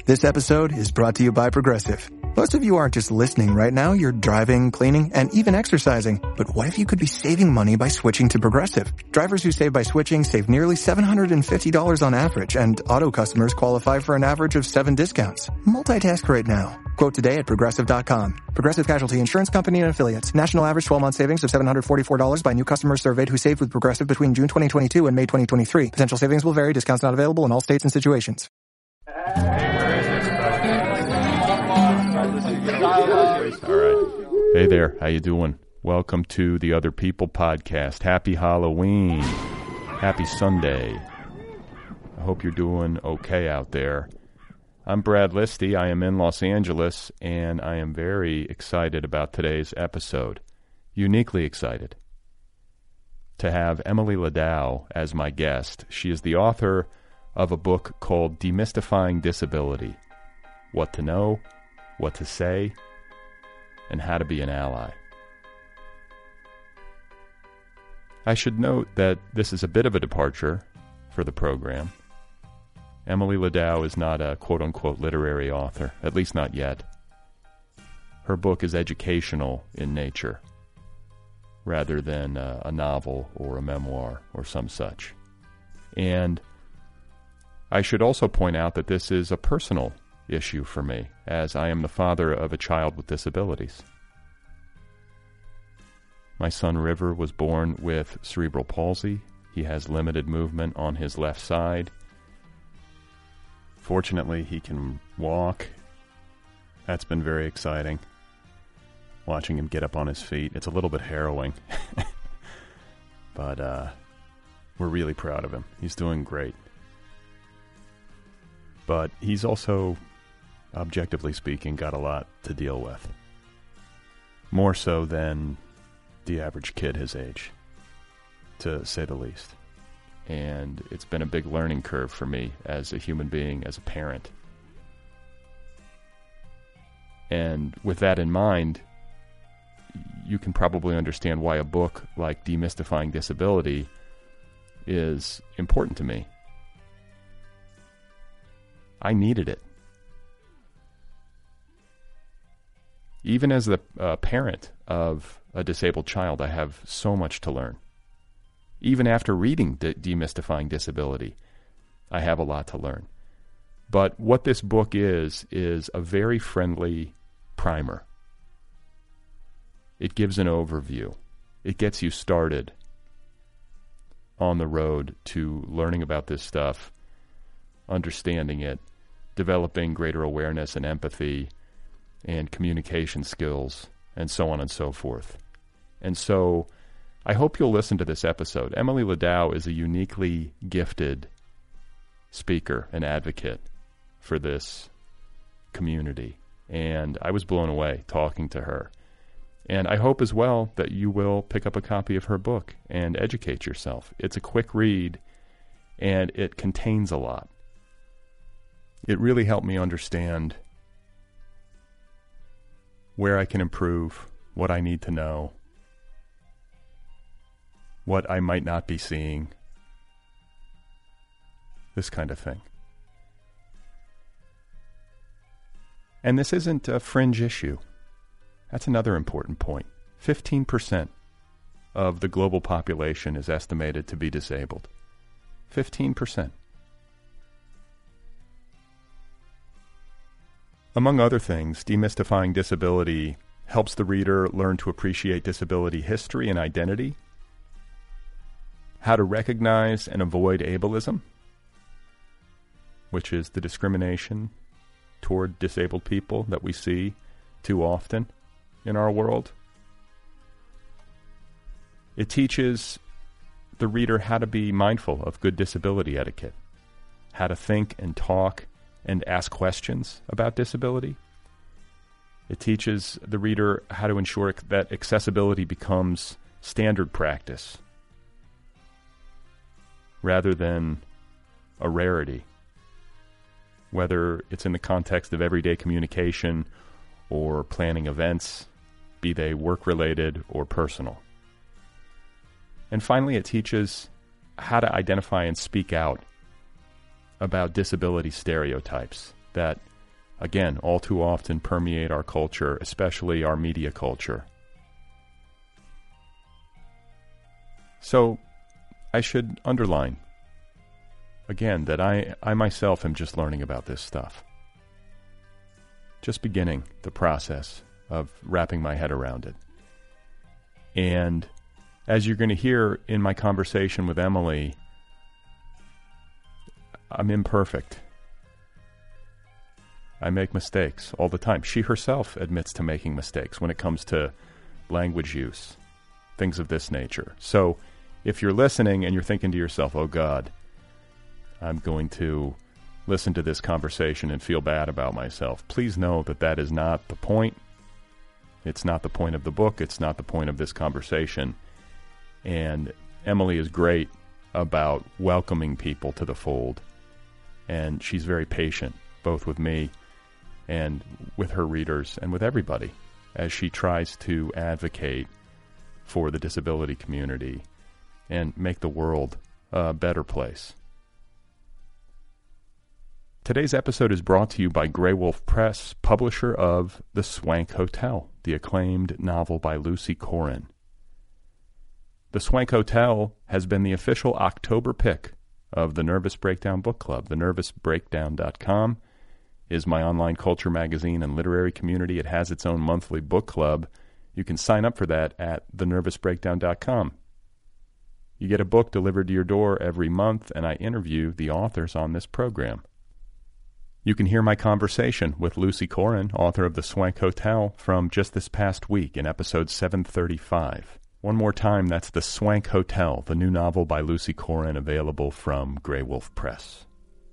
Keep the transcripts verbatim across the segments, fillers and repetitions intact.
This episode is brought to you by Progressive. Most of you aren't just listening right now, you're driving, cleaning, and even exercising. But what if you could be saving money by switching to Progressive? Drivers who save by switching save nearly seven hundred fifty dollars on average, and auto customers qualify for an average of seven discounts. Multitask right now. Quote today at Progressive dot com. Progressive Casualty Insurance Company and Affiliates. National average twelve-month savings of seven hundred forty-four dollars by new customers surveyed who saved with Progressive between June twenty twenty-two and May twenty twenty-three. Potential savings will vary. Discounts not available in all states and situations. All right. Hey there. How you doing? Welcome to the Other People podcast. Happy Halloween. Happy Sunday. I hope you're doing okay out there. I'm Brad Listy. I am in Los Angeles, and I am very excited about today's episode. Uniquely excited to have Emily Ladau as my guest. She is the author of a book called Demystifying Disability: What to Know, What to Say, and How to Be an Ally. I should note that this is a bit of a departure for the program. Emily Ladau is not a quote-unquote literary author, at least not yet. Her book is educational in nature, rather than a, a novel or a memoir or some such. And I should also point out that this is a personal issue for me, as I am the father of a child with disabilities. My son River was born with cerebral palsy. He has limited movement on his left side. Fortunately, he can walk. That's been very exciting, watching him get up on his feet. It's a little bit harrowing, but uh, we're really proud of him. He's doing great. But he's also, objectively speaking, got a lot to deal with. More so than the average kid his age, to say the least. And it's been a big learning curve for me as a human being, as a parent. And with that in mind, you can probably understand why a book like Demystifying Disability is important to me. I needed it. Even as the uh, parent of a disabled child, I have so much to learn. Even after reading De- Demystifying Disability, I have a lot to learn. But what this book is, is a very friendly primer. It gives an overview. It gets you started on the road to learning about this stuff, understanding it, developing greater awareness and empathy and communication skills, and so on and so forth. And so I hope you'll listen to this episode. Emily Ladau is a uniquely gifted speaker and advocate for this community, and I was blown away talking to her. And I hope as well that you will pick up a copy of her book and educate yourself. It's a quick read, and it contains a lot. It really helped me understand where I can improve, what I need to know, what I might not be seeing, this kind of thing. And this isn't a fringe issue. That's another important point. fifteen percent of the global population is estimated to be disabled. fifteen percent. Among other things, Demystifying Disability helps the reader learn to appreciate disability history and identity, how to recognize and avoid ableism, which is the discrimination toward disabled people that we see too often in our world. It teaches the reader how to be mindful of good disability etiquette, how to think and talk and ask questions about disability. It teaches the reader how to ensure that accessibility becomes standard practice rather than a rarity, whether it's in the context of everyday communication or planning events, be they work-related or personal. And finally, it teaches how to identify and speak out about disability stereotypes that again, all too often permeate our culture, especially our media culture. So I should underline, again, that I, I myself am just learning about this stuff. Just beginning the process of wrapping my head around it. And as you're going to hear in my conversation with Emily, I'm imperfect. I make mistakes all the time. She herself admits to making mistakes when it comes to language use, things of this nature. So if you're listening and you're thinking to yourself, oh God, I'm going to listen to this conversation and feel bad about myself, please know that that is not the point. It's not the point of the book. It's not the point of this conversation. And Emily is great about welcoming people to the fold. And she's very patient, both with me and with her readers and with everybody, as she tries to advocate for the disability community and make the world a better place. Today's episode is brought to you by Grey Wolf Press, publisher of The Swank Hotel, the acclaimed novel by Lucy Corin. The Swank Hotel has been the official October pick of the Nervous Breakdown Book Club. the nervous breakdown dot com is my online culture magazine and literary community. It has its own monthly book club. You can sign up for that at the nervous breakdown dot com. You get a book delivered to your door every month, and I interview the authors on this program. You can hear my conversation with Lucy Corin, author of The Swank Hotel, from just this past week in episode seven thirty-five. One more time, that's The Swank Hotel, the new novel by Lucy Corin, available from Grey Wolf Press.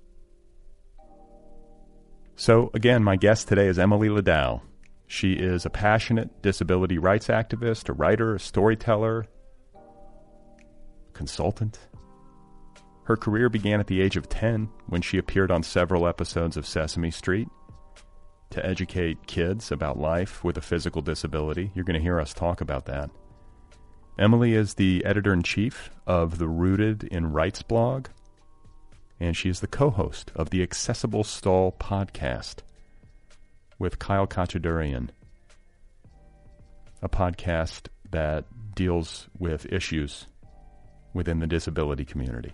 So, again, my guest today is Emily Ladau. She is a passionate disability rights activist, a writer, a storyteller, consultant. Her career began at the age of ten when she appeared on several episodes of Sesame Street to educate kids about life with a physical disability. You're going to hear us talk about that. Emily is the editor-in-chief of the Rooted in Rights blog, and she is the co-host of the Accessible Stall podcast with Kyle Kachadurian, a podcast that deals with issues within the disability community.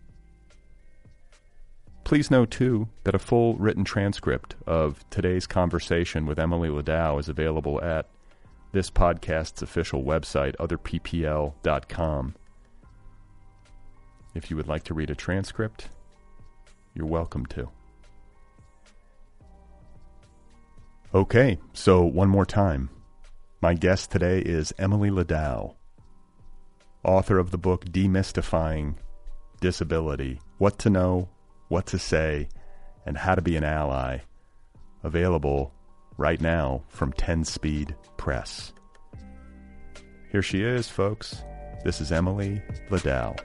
Please know, too, that a full written transcript of today's conversation with Emily Ladau is available at this podcast's official website, other p p l dot com. If you would like to read a transcript, you're welcome to. Okay, so one more time. My guest today is Emily Ladau, author of the book Demystifying Disability, What to Know, What to Say, and How to Be an Ally, available right now from ten Speed Press. Here she is, folks. This is Emily Ladau.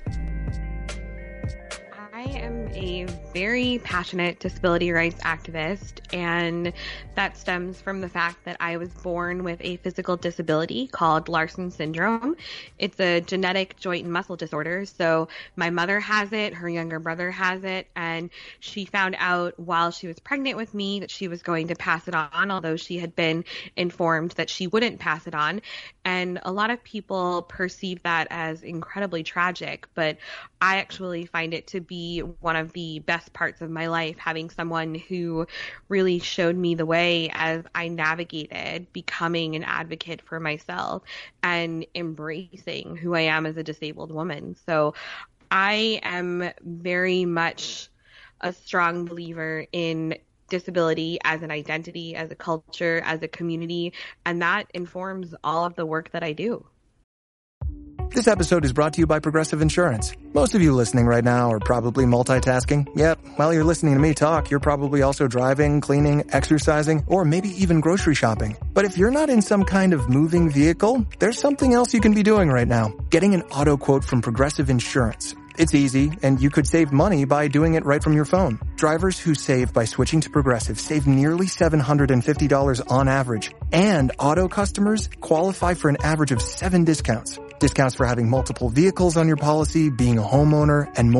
I am a very passionate disability rights activist, and that stems from the fact that I was born with a physical disability called Larson syndrome. It's a genetic joint and muscle disorder. So my mother has it, her younger brother has it, and she found out while she was pregnant with me that she was going to pass it on, although she had been informed that she wouldn't pass it on. And a lot of people perceive that as incredibly tragic, but I actually find it to be one of the best parts of my life, having someone who really showed me the way as I navigated becoming an advocate for myself and embracing who I am as a disabled woman. So I am very much a strong believer in disability as an identity, as a culture, as a community, and that informs all of the work that I do. This episode is brought to you by Progressive Insurance. Most of you listening right now are probably multitasking. Yep, while you're listening to me talk, you're probably also driving, cleaning, exercising, or maybe even grocery shopping. But if you're not in some kind of moving vehicle, there's something else you can be doing right now. Getting an auto quote from Progressive Insurance. It's easy, and you could save money by doing it right from your phone. Drivers who save by switching to Progressive save nearly seven hundred fifty dollars on average. And auto customers qualify for an average of seven discounts. Discounts for having multiple vehicles on your policy, being a homeowner, and more.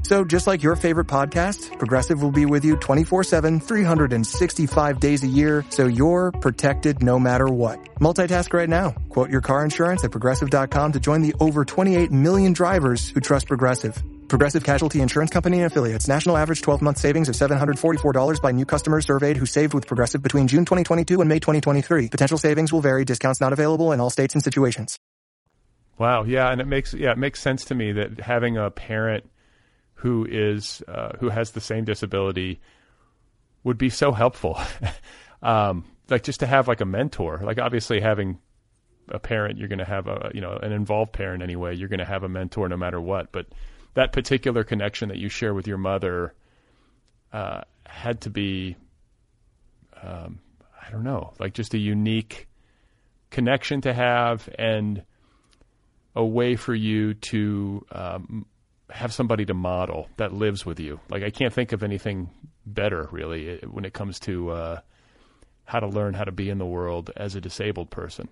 So just like your favorite podcast, Progressive will be with you twenty-four seven, three hundred sixty-five days a year, so you're protected no matter what. Multitask right now. Quote your car insurance at progressive dot com to join the over twenty-eight million drivers who trust Progressive. Progressive Casualty Insurance Company and Affiliates. National average twelve-month savings of seven hundred forty-four dollars by new customers surveyed who saved with Progressive between June twenty twenty-two and May twenty twenty-three. Potential savings will vary. Discounts not available in all states and situations. Wow. Yeah. And it makes, yeah, it makes sense to me that having a parent who is, uh, who has the same disability would be so helpful. um, like just to have like a mentor, like obviously having a parent, you're going to have a, you know, an involved parent anyway, you're going to have a mentor no matter what. But that particular connection that you share with your mother, uh, had to be, um, I don't know, like just a unique connection to have and a way for you to um, have somebody to model that lives with you. Like I can't think of anything better really when it comes to uh, how to learn how to be in the world as a disabled person.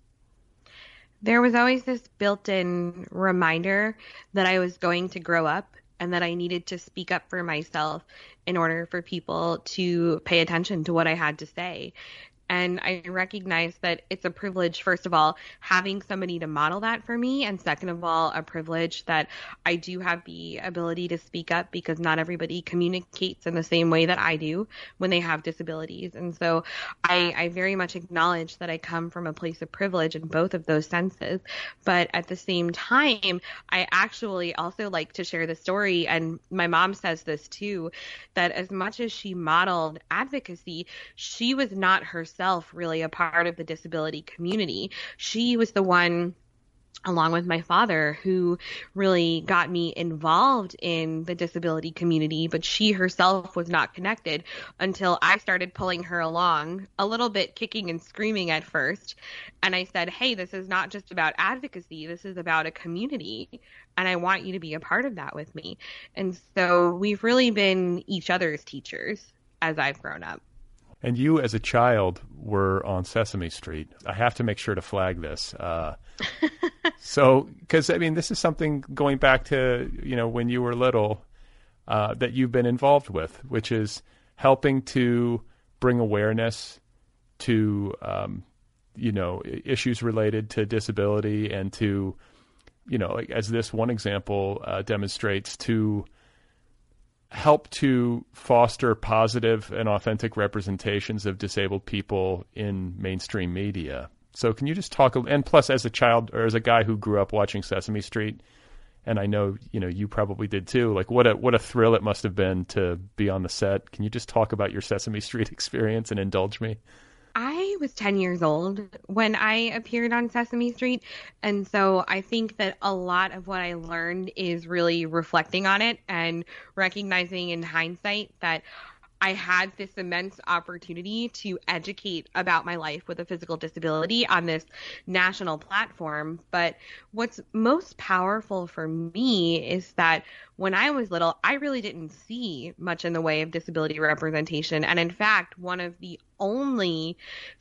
There was always this built-in reminder that I was going to grow up and that I needed to speak up for myself in order for people to pay attention to what I had to say. And I recognize that it's a privilege, first of all, having somebody to model that for me. And second of all, a privilege that I do have the ability to speak up because not everybody communicates in the same way that I do when they have disabilities. And so I, I very much acknowledge that I come from a place of privilege in both of those senses. But at the same time, I actually also like to share the story. And my mom says this too, that as much as she modeled advocacy, she was not herself really a part of the disability community. She was the one, along with my father, who really got me involved in the disability community, but she herself was not connected until I started pulling her along, a little bit kicking and screaming at first. And I said, hey, this is not just about advocacy. This is about a community. And I want you to be a part of that with me. And so we've really been each other's teachers as I've grown up. And you, as a child, were on Sesame Street. I have to make sure to flag this. Uh, so, because, I mean, this is something going back to, you know, when you were little uh, that you've been involved with, which is helping to bring awareness to, um, you know, issues related to disability and to, you know, like, as this one example uh, demonstrates, to help to foster positive and authentic representations of disabled people in mainstream media. So can you just talk, and plus as a child or as a guy who grew up watching Sesame Street, and I know, you know, you probably did too, like what a, what a thrill it must have been to be on the set. Can you just talk about your Sesame Street experience and indulge me? I was ten years old when I appeared on Sesame Street. And so I think that a lot of what I learned is really reflecting on it and recognizing in hindsight that I had this immense opportunity to educate about my life with a physical disability on this national platform. But what's most powerful for me is that when I was little, I really didn't see much in the way of disability representation. And in fact, one of the only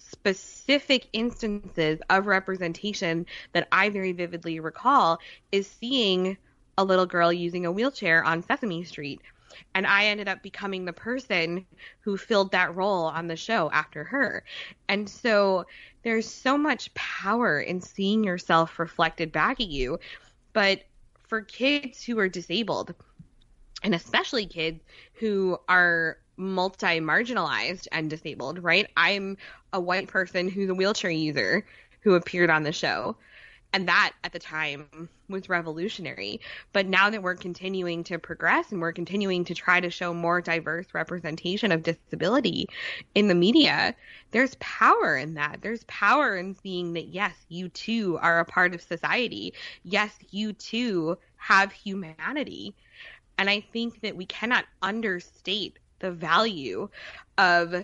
specific instances of representation that I very vividly recall is seeing a little girl using a wheelchair on Sesame Street. And I ended up becoming the person who filled that role on the show after her. And so there's so much power in seeing yourself reflected back at you. But for kids who are disabled, and especially kids who are multi-marginalized and disabled, right? I'm a white person who's a wheelchair user who appeared on the show. And that at the time was revolutionary. But now that we're continuing to progress and we're continuing to try to show more diverse representation of disability in the media, there's power in that. There's power in seeing that, yes, you too are a part of society. Yes, you too have humanity. And I think that we cannot understate the value of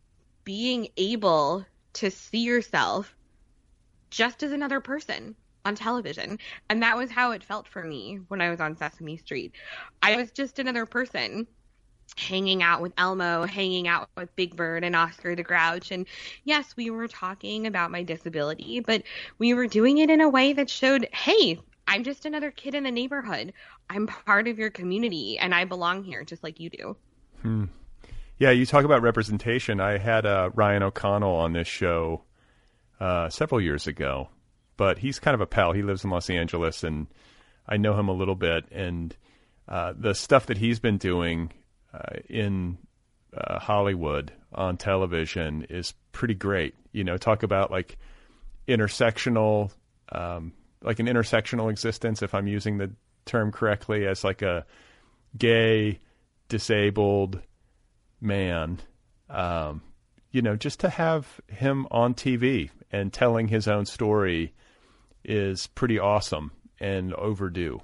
being able to see yourself just as another person on television. And that was how it felt for me when I was on Sesame Street. I was just another person hanging out with Elmo, hanging out with Big Bird and Oscar the Grouch. And yes, we were talking about my disability, but we were doing it in a way that showed, hey, I'm just another kid in the neighborhood. I'm part of your community, and I belong here just like you do. Hmm. Yeah, you talk about representation. I had uh, Ryan O'Connell on this show uh, several years ago, but he's kind of a pal. He lives in Los Angeles, and I know him a little bit. And uh, the stuff that he's been doing uh, in uh, Hollywood on television is pretty great. You know, talk about like intersectional, um, like an intersectional existence, if I'm using the term correctly, as like a gay, disabled man, um, you know, just to have him on T V and telling his own story is pretty awesome and overdue.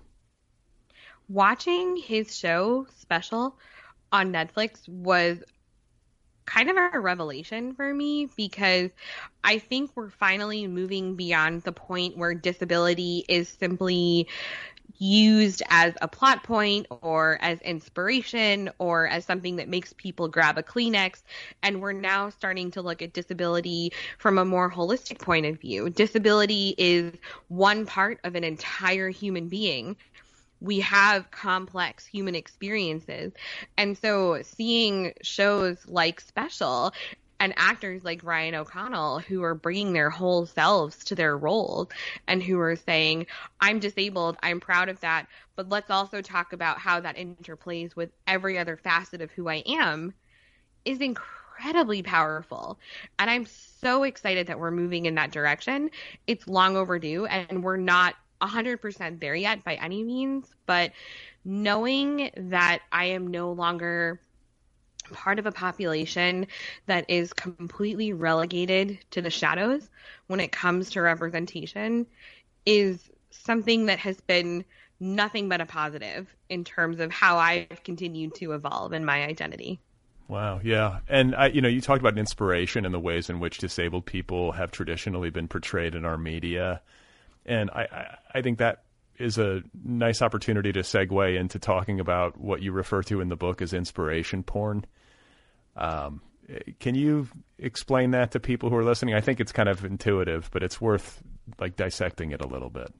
Watching his show special on Netflix was kind of a revelation for me, because I think we're finally moving beyond the point where disability is simply used as a plot point or as inspiration or as something that makes people grab a Kleenex. And we're now starting to look at disability from a more holistic point of view. Disability is one part of an entire human being. We have complex human experiences. And so seeing shows like Special and actors like Ryan O'Connell who are bringing their whole selves to their roles and who are saying, I'm disabled, I'm proud of that, but let's also talk about how that interplays with every other facet of who I am, is incredibly powerful. And I'm so excited that we're moving in that direction. It's long overdue, and we're not one hundred percent there yet by any means, but knowing that I am no longer part of a population that is completely relegated to the shadows when it comes to representation is something that has been nothing but a positive in terms of how I've continued to evolve in my identity. Wow. Yeah. And I, you know, you talked about inspiration and the ways in which disabled people have traditionally been portrayed in our media. And I, I, I think that is a nice opportunity to segue into talking about what you refer to in the book as inspiration porn. Um, can you explain that to people who are listening? I think it's kind of intuitive, but it's worth like dissecting it a little bit.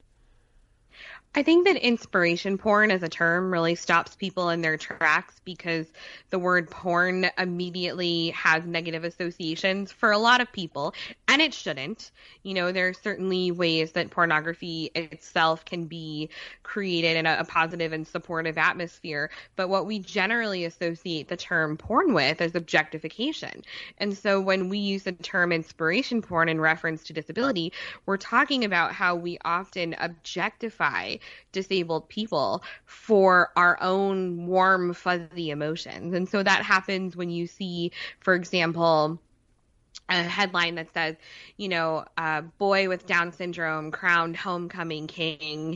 I think that inspiration porn as a term really stops people in their tracks, because the word porn immediately has negative associations for a lot of people, and it shouldn't. You know, there are certainly ways that pornography itself can be created in a, a positive and supportive atmosphere, but what we generally associate the term porn with is objectification. And so when we use the term inspiration porn in reference to disability, we're talking about how we often objectify disabled people for our own warm, fuzzy emotions. And so that happens when you see, for example, a headline that says, you know, a boy with Down syndrome crowned homecoming king,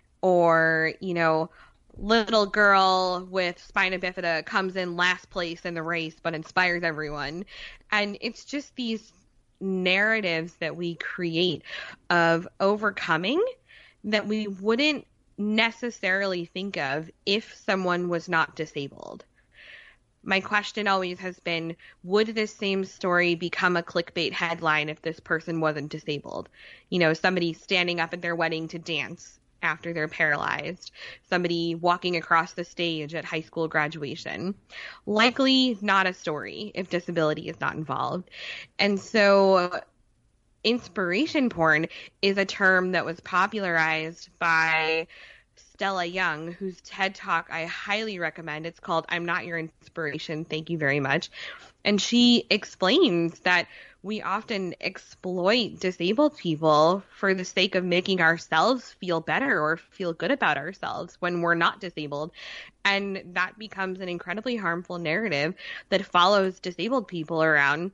or, you know, little girl with spina bifida comes in last place in the race but inspires everyone. And it's just these narratives that we create of overcoming that we wouldn't necessarily think of if someone was not disabled. My question always has been, would this same story become a clickbait headline if this person wasn't disabled? You know, somebody standing up at their wedding to dance after they're paralyzed, somebody walking across the stage at high school graduation. Likely not a story if disability is not involved. And so inspiration porn is a term that was popularized by Stella Young, whose TED Talk I highly recommend. It's called I'm Not Your Inspiration, Thank You Very Much. And she explains that we often exploit disabled people for the sake of making ourselves feel better or feel good about ourselves when we're not disabled. And that becomes an incredibly harmful narrative that follows disabled people around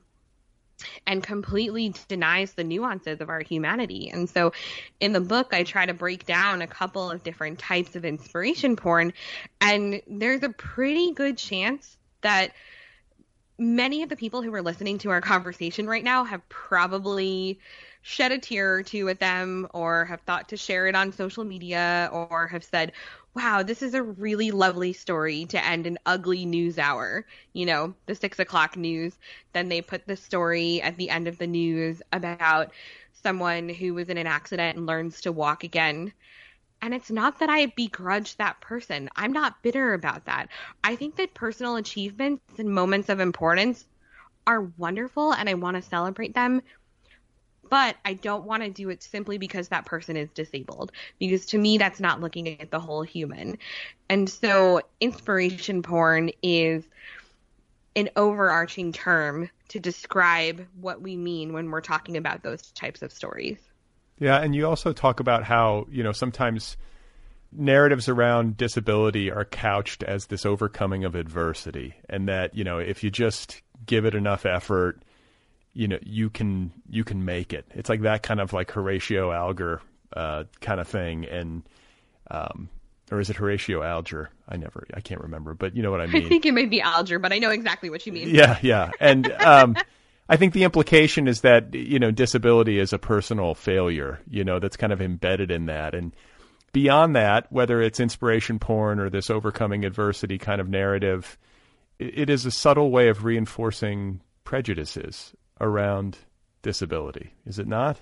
and completely denies the nuances of our humanity. And so in the book, I try to break down a couple of different types of inspiration porn, and there's a pretty good chance that many of the people who are listening to our conversation right now have probably shed a tear or two at them, or have thought to share it on social media, or have said, wow, this is a really lovely story to end an ugly news hour. You know, the six o'clock news. Then they put the story at the end of the news about someone who was in an accident and learns to walk again. And it's not that I begrudge that person. I'm not bitter about that. I think that personal achievements and moments of importance are wonderful, and I want to celebrate them. But I don't want to do it simply because that person is disabled, because to me, that's not looking at the whole human. And so inspiration porn is an overarching term to describe what we mean when we're talking about those types of stories. Yeah, and you also talk about how, you know, sometimes narratives around disability are couched as this overcoming of adversity, and that, you know, if you just give it enough effort, you know, you can you can make it. It's like that kind of like Horatio Alger uh, kind of thing, and um, or is it Horatio Alger? I never, I can't remember, but you know what I mean. I think it might be Alger, but I know exactly what you mean. Yeah, yeah, and um, I think the implication is that, you know, disability is a personal failure. You know, that's kind of embedded in that, and beyond that, whether it's inspiration porn or this overcoming adversity kind of narrative, it, it is a subtle way of reinforcing prejudices around disability, is it not?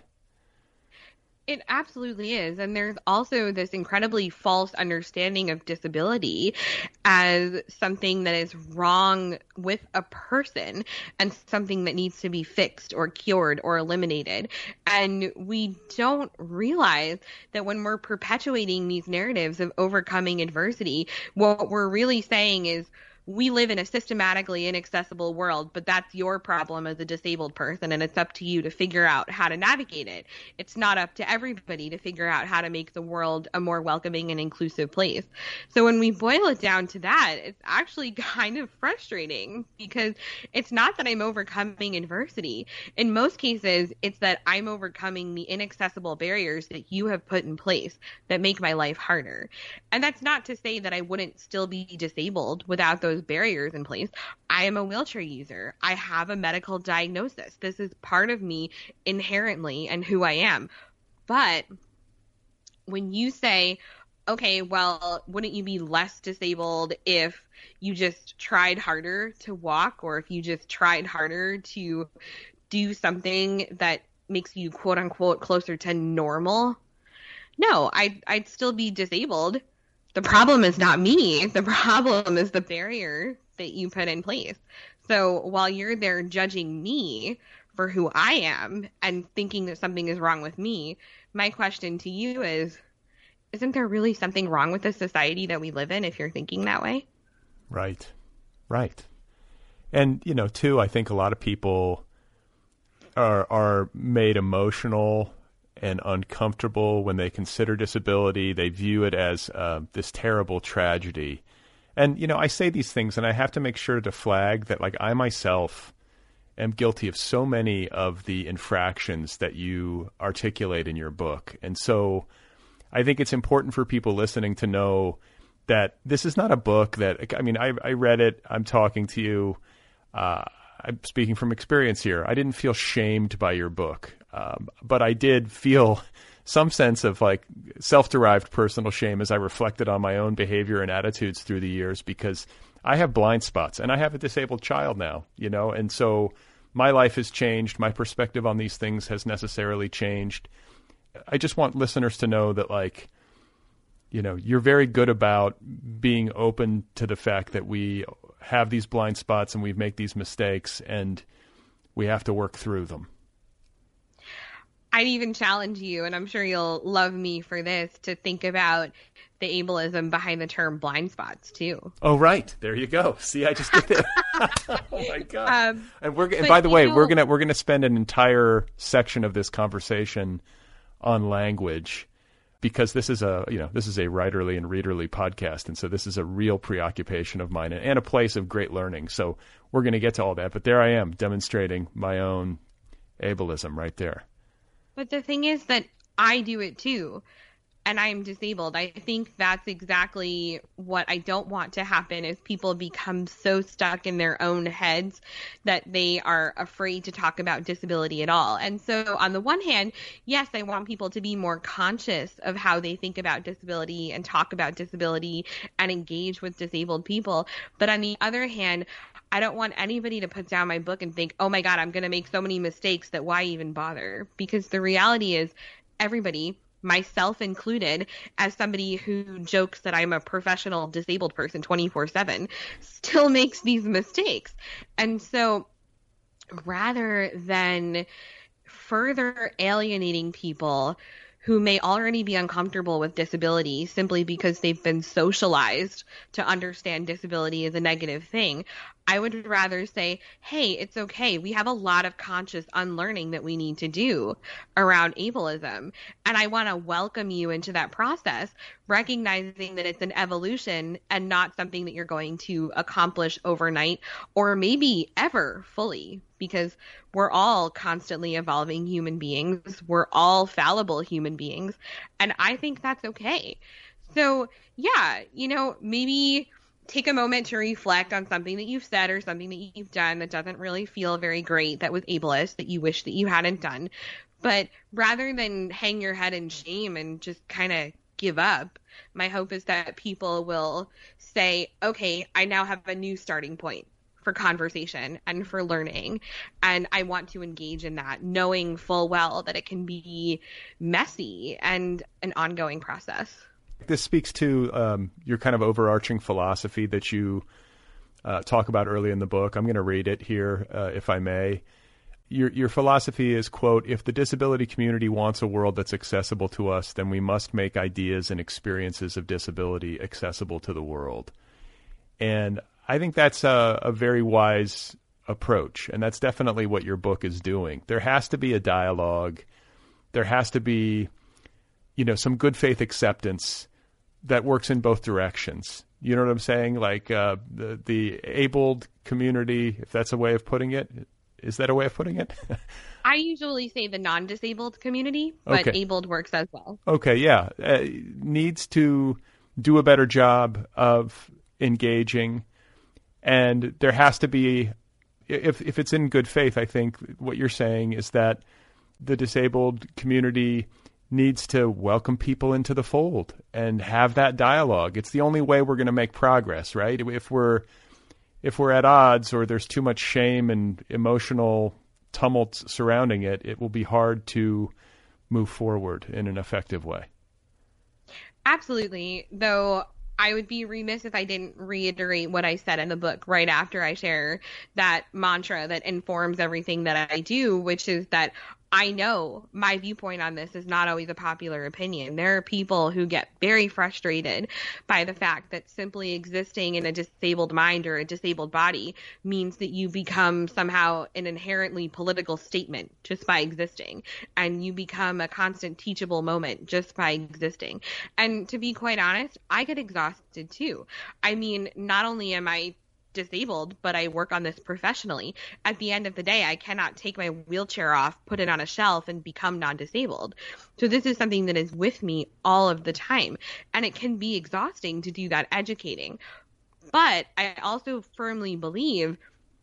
It absolutely is. And there's also this incredibly false understanding of disability as something that is wrong with a person and something that needs to be fixed or cured or eliminated. And we don't realize that when we're perpetuating these narratives of overcoming adversity, what we're really saying is, we live in a systematically inaccessible world, but that's your problem as a disabled person, and it's up to you to figure out how to navigate it. It's not up to everybody to figure out how to make the world a more welcoming and inclusive place. So when we boil it down to that, it's actually kind of frustrating, because it's not that I'm overcoming adversity. In most cases, it's that I'm overcoming the inaccessible barriers that you have put in place that make my life harder. And that's not to say that I wouldn't still be disabled without those barriers in place. I am a wheelchair user. I have a medical diagnosis. This is part of me inherently and who I am. But when you say, okay, well, wouldn't you be less disabled if you just tried harder to walk, or if you just tried harder to do something that makes you quote unquote closer to normal? No, I'd, I'd still be disabled. The problem is not me. The problem is the barrier that you put in place. So while you're there judging me for who I am and thinking that something is wrong with me, my question to you is, isn't there really something wrong with the society that we live in if you're thinking that way? Right. Right. And, you know, too, I think a lot of people are are made emotional and uncomfortable when they consider disability. They view it as uh, this terrible tragedy. And, you know, I say these things, and I have to make sure to flag that, like, I myself am guilty of so many of the infractions that you articulate in your book. And so I think it's important for people listening to know that this is not a book that, I mean, I, I read it, I'm talking to you, uh, I'm speaking from experience here. I didn't feel shamed by your book. Um, but I did feel some sense of like self-derived personal shame as I reflected on my own behavior and attitudes through the years, because I have blind spots and I have a disabled child now, you know, and so my life has changed. My perspective on these things has necessarily changed. I just want listeners to know that, like, you know, you're very good about being open to the fact that we have these blind spots and we make these mistakes and we have to work through them. I'd even challenge you, and I'm sure you'll love me for this, to think about the ableism behind the term blind spots too. Oh, right. There you go. See, I just did it. Oh my God. Um, and we're and by the way, know, we're gonna we're gonna spend an entire section of this conversation on language, because this is a you know this is a writerly and readerly podcast, and so this is a real preoccupation of mine and, and a place of great learning. So we're gonna get to all that, but there I am demonstrating my own ableism right there. But the thing is that I do it too, and I'm disabled. I think that's exactly what I don't want to happen, is people become so stuck in their own heads that they are afraid to talk about disability at all. And so on the one hand, yes, I want people to be more conscious of how they think about disability and talk about disability and engage with disabled people. But on the other hand, I don't want anybody to put down my book and think, oh my God, I'm going to make so many mistakes that why even bother? Because the reality is everybody, myself included, as somebody who jokes that I'm a professional disabled person twenty-four seven, still makes these mistakes. And so rather than further alienating people who may already be uncomfortable with disability simply because they've been socialized to understand disability as a negative thing, I would rather say, hey, it's okay. We have a lot of conscious unlearning that we need to do around ableism. And I want to welcome you into that process, recognizing that it's an evolution and not something that you're going to accomplish overnight or maybe ever fully, because we're all constantly evolving human beings. We're all fallible human beings. And I think that's okay. So yeah, you know, maybe take a moment to reflect on something that you've said or something that you've done that doesn't really feel very great, that was ableist, that you wish that you hadn't done. But rather than hang your head in shame and just kind of give up, my hope is that people will say, okay, I now have a new starting point for conversation and for learning, and I want to engage in that, knowing full well that it can be messy and an ongoing process. This speaks to um, your kind of overarching philosophy that you uh, talk about early in the book. I'm going to read it here, uh, if I may. Your, your philosophy is, quote, if the disability community wants a world that's accessible to us, then we must make ideas and experiences of disability accessible to the world. And I think that's a, a very wise approach, and that's definitely what your book is doing. There has to be a dialogue. There has to be, you know, some good faith acceptance that works in both directions. You know what I'm saying? Like uh, the the abled community, if that's a way of putting it. Is that a way of putting it? I usually say the non-disabled community, but okay. abled works as well. Okay, yeah. Uh, needs to do a better job of engaging. And there has to be, if if it's in good faith, I think what you're saying is that the disabled community needs to welcome people into the fold and have that dialogue. It's the only way we're going to make progress, right? If we're if we're at odds or there's too much shame and emotional tumult surrounding it, it will be hard to move forward in an effective way. Absolutely. Though I would be remiss if I didn't reiterate what I said in the book right after I share that mantra that informs everything that I do, which is that I know my viewpoint on this is not always a popular opinion. There are people who get very frustrated by the fact that simply existing in a disabled mind or a disabled body means that you become somehow an inherently political statement just by existing, and you become a constant teachable moment just by existing. And to be quite honest, I get exhausted too. I mean, not only am I disabled, but I work on this professionally. At the end of the day, I cannot take my wheelchair off, put it on a shelf, and become non-disabled. So this is something that is with me all of the time, and it can be exhausting to do that educating. But I also firmly believe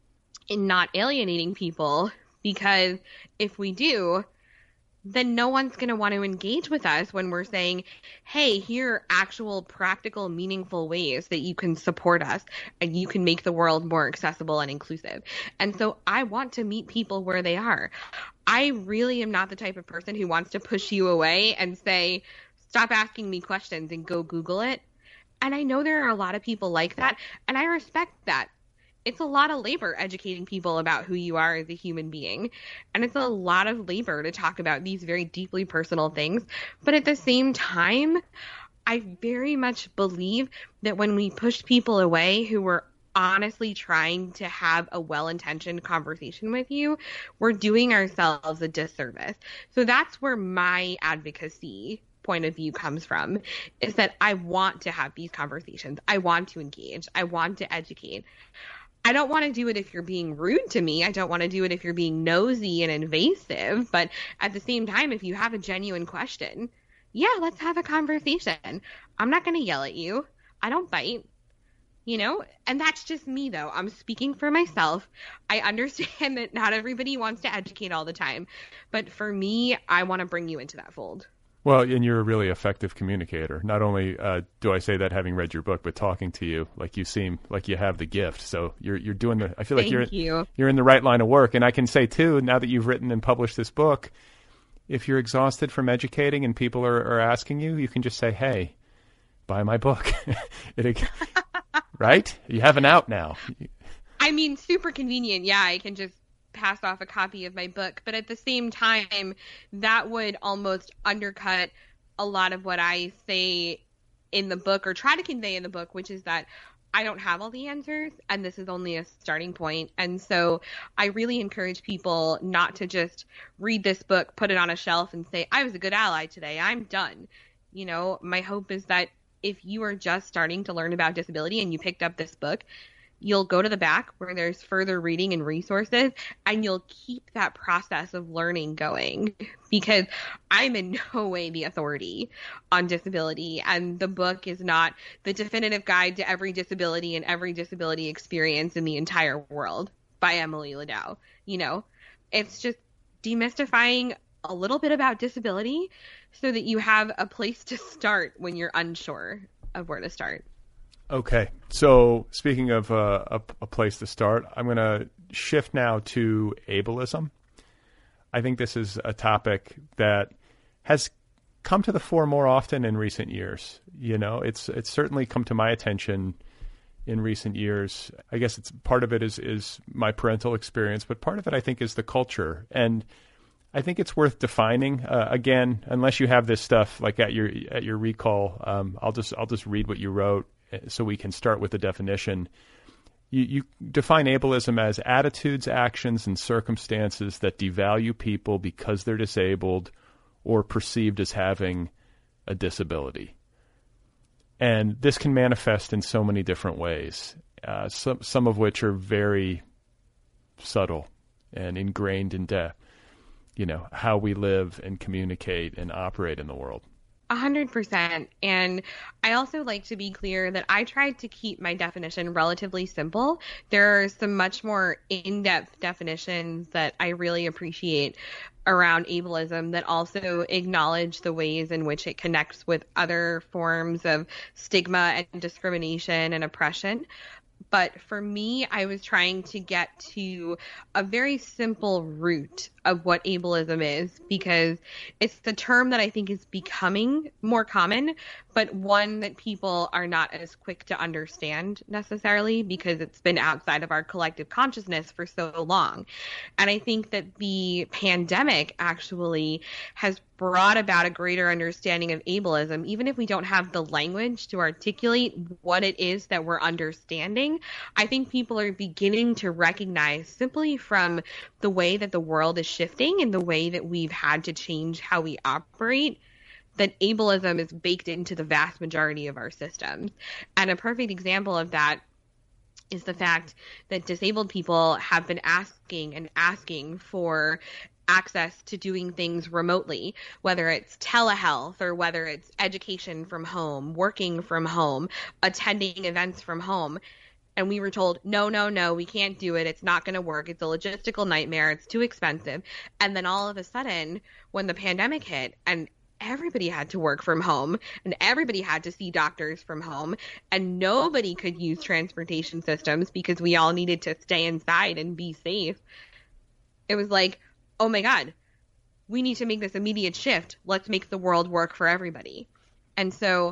in not alienating people, because if we do, then no one's going to want to engage with us when we're saying, hey, here are actual practical, meaningful ways that you can support us and you can make the world more accessible and inclusive. And so I want to meet people where they are. I really am not the type of person who wants to push you away and say, stop asking me questions and go Google it. And I know there are a lot of people like that, and I respect that. It's a lot of labor educating people about who you are as a human being. And it's a lot of labor to talk about these very deeply personal things. But at the same time, I very much believe that when we push people away who were honestly trying to have a well-intentioned conversation with you, we're doing ourselves a disservice. So that's where my advocacy point of view comes from, is that I want to have these conversations. I want to engage. I want to educate. I don't want to do it if you're being rude to me. I don't want to do it if you're being nosy and invasive. But at the same time, if you have a genuine question, yeah, let's have a conversation. I'm not going to yell at you. I don't bite, you know, and that's just me, though. I'm speaking for myself. I understand that not everybody wants to educate all the time. But for me, I want to bring you into that fold. Well, and you're a really effective communicator. Not only uh, do I say that having read your book, but talking to you, like you seem like you have the gift. So you're you're doing the. I feel like Thank you're you. you're in the right line of work. And I can say too, now that you've written and published this book, if you're exhausted from educating and people are, are asking you, you can just say, hey, buy my book. it, right? You have an out now. I mean, super convenient. Yeah, I can just pass off a copy of my book. But at the same time, that would almost undercut a lot of what I say in the book or try to convey in the book, which is that I don't have all the answers and this is only a starting point. And so I really encourage people not to just read this book, put it on a shelf and say, I was a good ally today, I'm done. You know, my hope is that if you are just starting to learn about disability and you picked up this book, you'll go to the back where there's further reading and resources, and you'll keep that process of learning going, because I'm in no way the authority on disability, and the book is not the definitive guide to every disability and every disability experience in the entire world by Emily Ladau. You know, it's just demystifying a little bit about disability so that you have a place to start when you're unsure of where to start. Okay. So speaking of uh, a, a place to start, I'm going to shift now to ableism. I think this is a topic that has come to the fore more often in recent years. You know, it's it's certainly come to my attention in recent years. I guess it's part of it is is my parental experience, but part of it I think is the culture. And I think it's worth defining. Uh, again, unless you have this stuff like at your at your recall, um, I'll just I'll just read what you wrote, so we can start with the definition. You, you define ableism as attitudes, actions, and circumstances that devalue people because they're disabled or perceived as having a disability. And this can manifest in so many different ways, uh, some, some of which are very subtle and ingrained in depth, you know, how we live and communicate and operate in the world. A hundred percent. And I also like to be clear that I tried to keep my definition relatively simple. There are some much more in-depth definitions that I really appreciate around ableism that also acknowledge the ways in which it connects with other forms of stigma and discrimination and oppression. But for me, I was trying to get to a very simple root of what ableism is, because it's the term that I think is becoming more common, but one that people are not as quick to understand necessarily because it's been outside of our collective consciousness for so long. And I think that the pandemic actually has brought about a greater understanding of ableism, even if we don't have the language to articulate what it is that we're understanding. I think people are beginning to recognize, simply from the way that the world is shifting and the way that we've had to change how we operate, that ableism is baked into the vast majority of our systems. And a perfect example of that is the fact that disabled people have been asking and asking for access to doing things remotely, whether it's telehealth or whether it's education from home, working from home, attending events from home. And we were told, no, no, no, we can't do it. It's not going to work. It's a logistical nightmare. It's too expensive. And then all of a sudden, when the pandemic hit and everybody had to work from home and everybody had to see doctors from home and nobody could use transportation systems because we all needed to stay inside and be safe, it was like, oh my God, we need to make this immediate shift. Let's make the world work for everybody. And so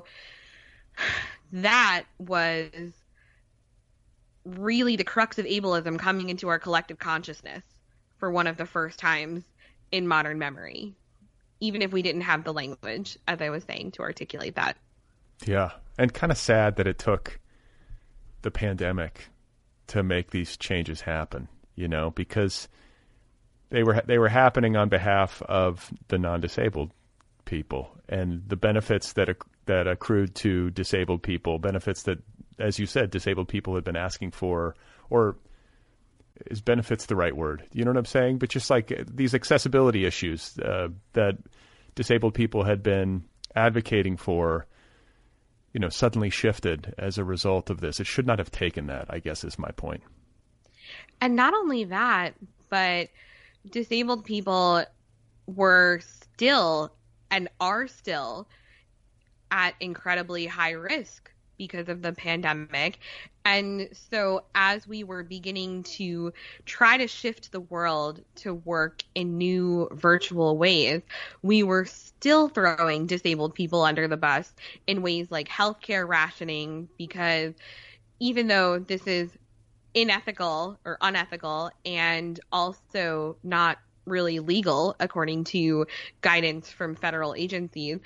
that was really the crux of ableism coming into our collective consciousness for one of the first times in modern memory, even if we didn't have the language, as I was saying, to articulate that. Yeah. And kind of sad that it took the pandemic to make these changes happen, you know, because they were they were happening on behalf of the non-disabled people, and the benefits that acc- that accrued to disabled people, benefits that, as you said, disabled people had been asking for, or is benefits the right word? You know what I'm saying? But just like these accessibility issues uh, that disabled people had been advocating for, you know, suddenly shifted as a result of this. It should not have taken that, I guess, is my point. And not only that, but disabled people were still and are still at incredibly high risk because of the pandemic. And so as we were beginning to try to shift the world to work in new virtual ways, we were still throwing disabled people under the bus in ways like healthcare rationing, because even though this is unethical or unethical and also not really legal according to guidance from federal agencies,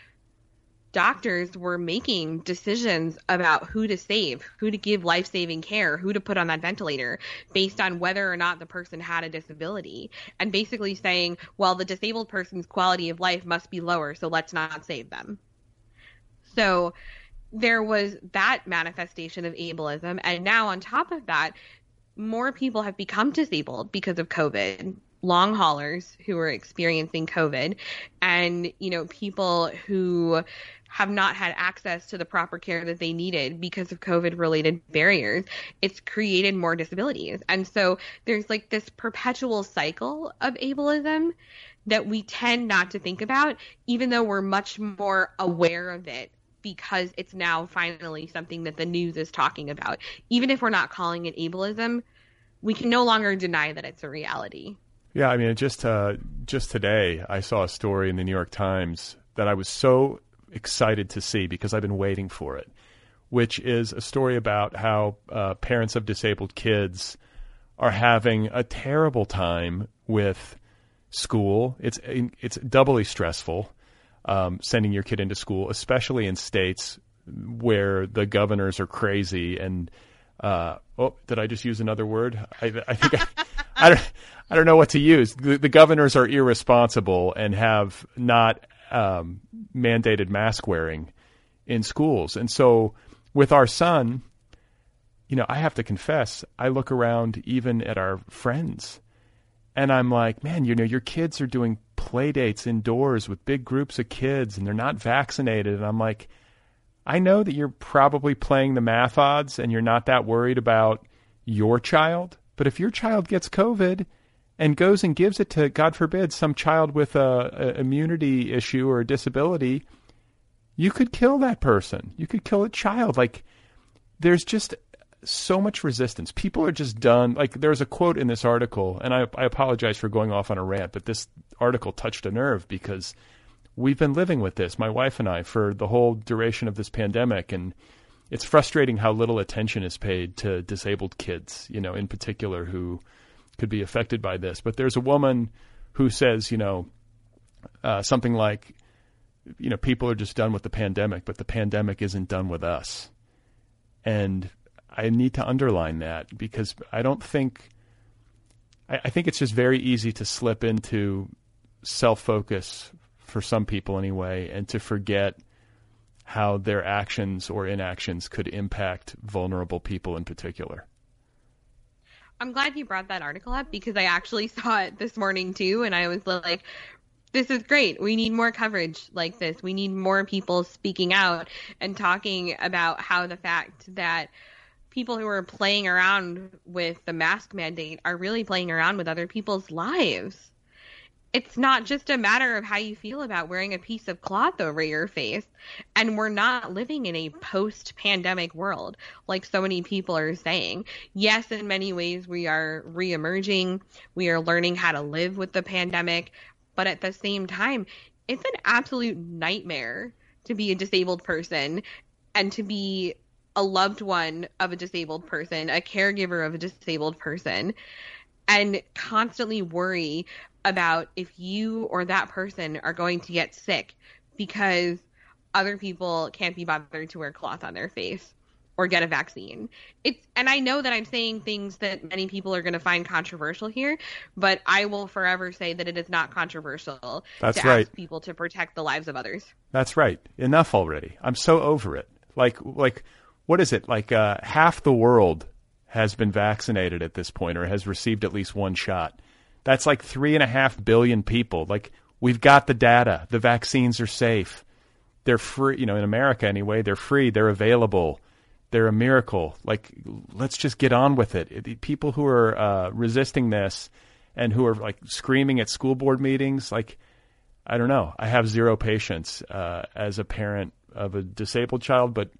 doctors were making decisions about who to save, who to give life-saving care, who to put on that ventilator based on whether or not the person had a disability, and basically saying, well, the disabled person's quality of life must be lower, so let's not save them. So there was that manifestation of ableism. And now on top of that, more people have become disabled because of COVID. Long haulers who are experiencing COVID, and, you know, people who have not had access to the proper care that they needed because of COVID related barriers. It's created more disabilities. And so there's like this perpetual cycle of ableism that we tend not to think about, even though we're much more aware of it, because it's now finally something that the news is talking about. Even if we're not calling it ableism, we can no longer deny that it's a reality. Yeah, I mean, just uh, just today, I saw a story in the New York Times that I was so excited to see because I've been waiting for it, which is a story about how uh, parents of disabled kids are having a terrible time with school. It's it's doubly stressful um, sending your kid into school, especially in states where the governors are crazy and uh, oh, did I just use another word? I, I think I, I don't. I don't know what to use. The, the governors are irresponsible and have not um, mandated mask wearing in schools. And so with our son, you know, I have to confess, I look around even at our friends and I'm like, man, you know, your kids are doing play dates indoors with big groups of kids and they're not vaccinated. And I'm like, I know that you're probably playing the math odds and you're not that worried about your child. But if your child gets COVID and goes and gives it to, God forbid, some child with a, a immunity issue or a disability, you could kill that person. You could kill a child. Like, there's just so much resistance. People are just done. Like, there's a quote in this article, and I, I apologize for going off on a rant, but this article touched a nerve because we've been living with this, my wife and I, for the whole duration of this pandemic, and it's frustrating how little attention is paid to disabled kids, you know, in particular, who could be affected by this. But there's a woman who says, you know, uh, something like, you know, people are just done with the pandemic, but the pandemic isn't done with us. And I need to underline that because I don't think, I, I think it's just very easy to slip into self-focus for some people anyway, and to forget how their actions or inactions could impact vulnerable people in particular. I'm glad you brought that article up because I actually saw it this morning too, and I was like, this is great. We need more coverage like this. We need more people speaking out and talking about how the fact that people who are playing around with the mask mandate are really playing around with other people's lives. It's not just a matter of how you feel about wearing a piece of cloth over your face. And we're not living in a post-pandemic world like so many people are saying. Yes, in many ways we are re-emerging. We are learning how to live with the pandemic. But at the same time, it's an absolute nightmare to be a disabled person and to be a loved one of a disabled person, a caregiver of a disabled person, and constantly worry about if you or that person are going to get sick because other people can't be bothered to wear cloth on their face or get a vaccine. It's, and I know that I'm saying things that many people are going to find controversial here, but I will forever say that it is not controversial That's to right. ask people to protect the lives of others. That's right. Enough already. I'm so over it. Like, like, what is it? Like, uh, half the world has been vaccinated at this point or has received at least one shot. That's like three and a half billion people. Like, we've got the data. The vaccines are safe. They're free. You know, in America anyway, they're free. They're available. They're a miracle. Like, let's just get on with it. it people who are uh, resisting this and who are like screaming at school board meetings, like, I don't know. I have zero patience uh, as a parent of a disabled child, but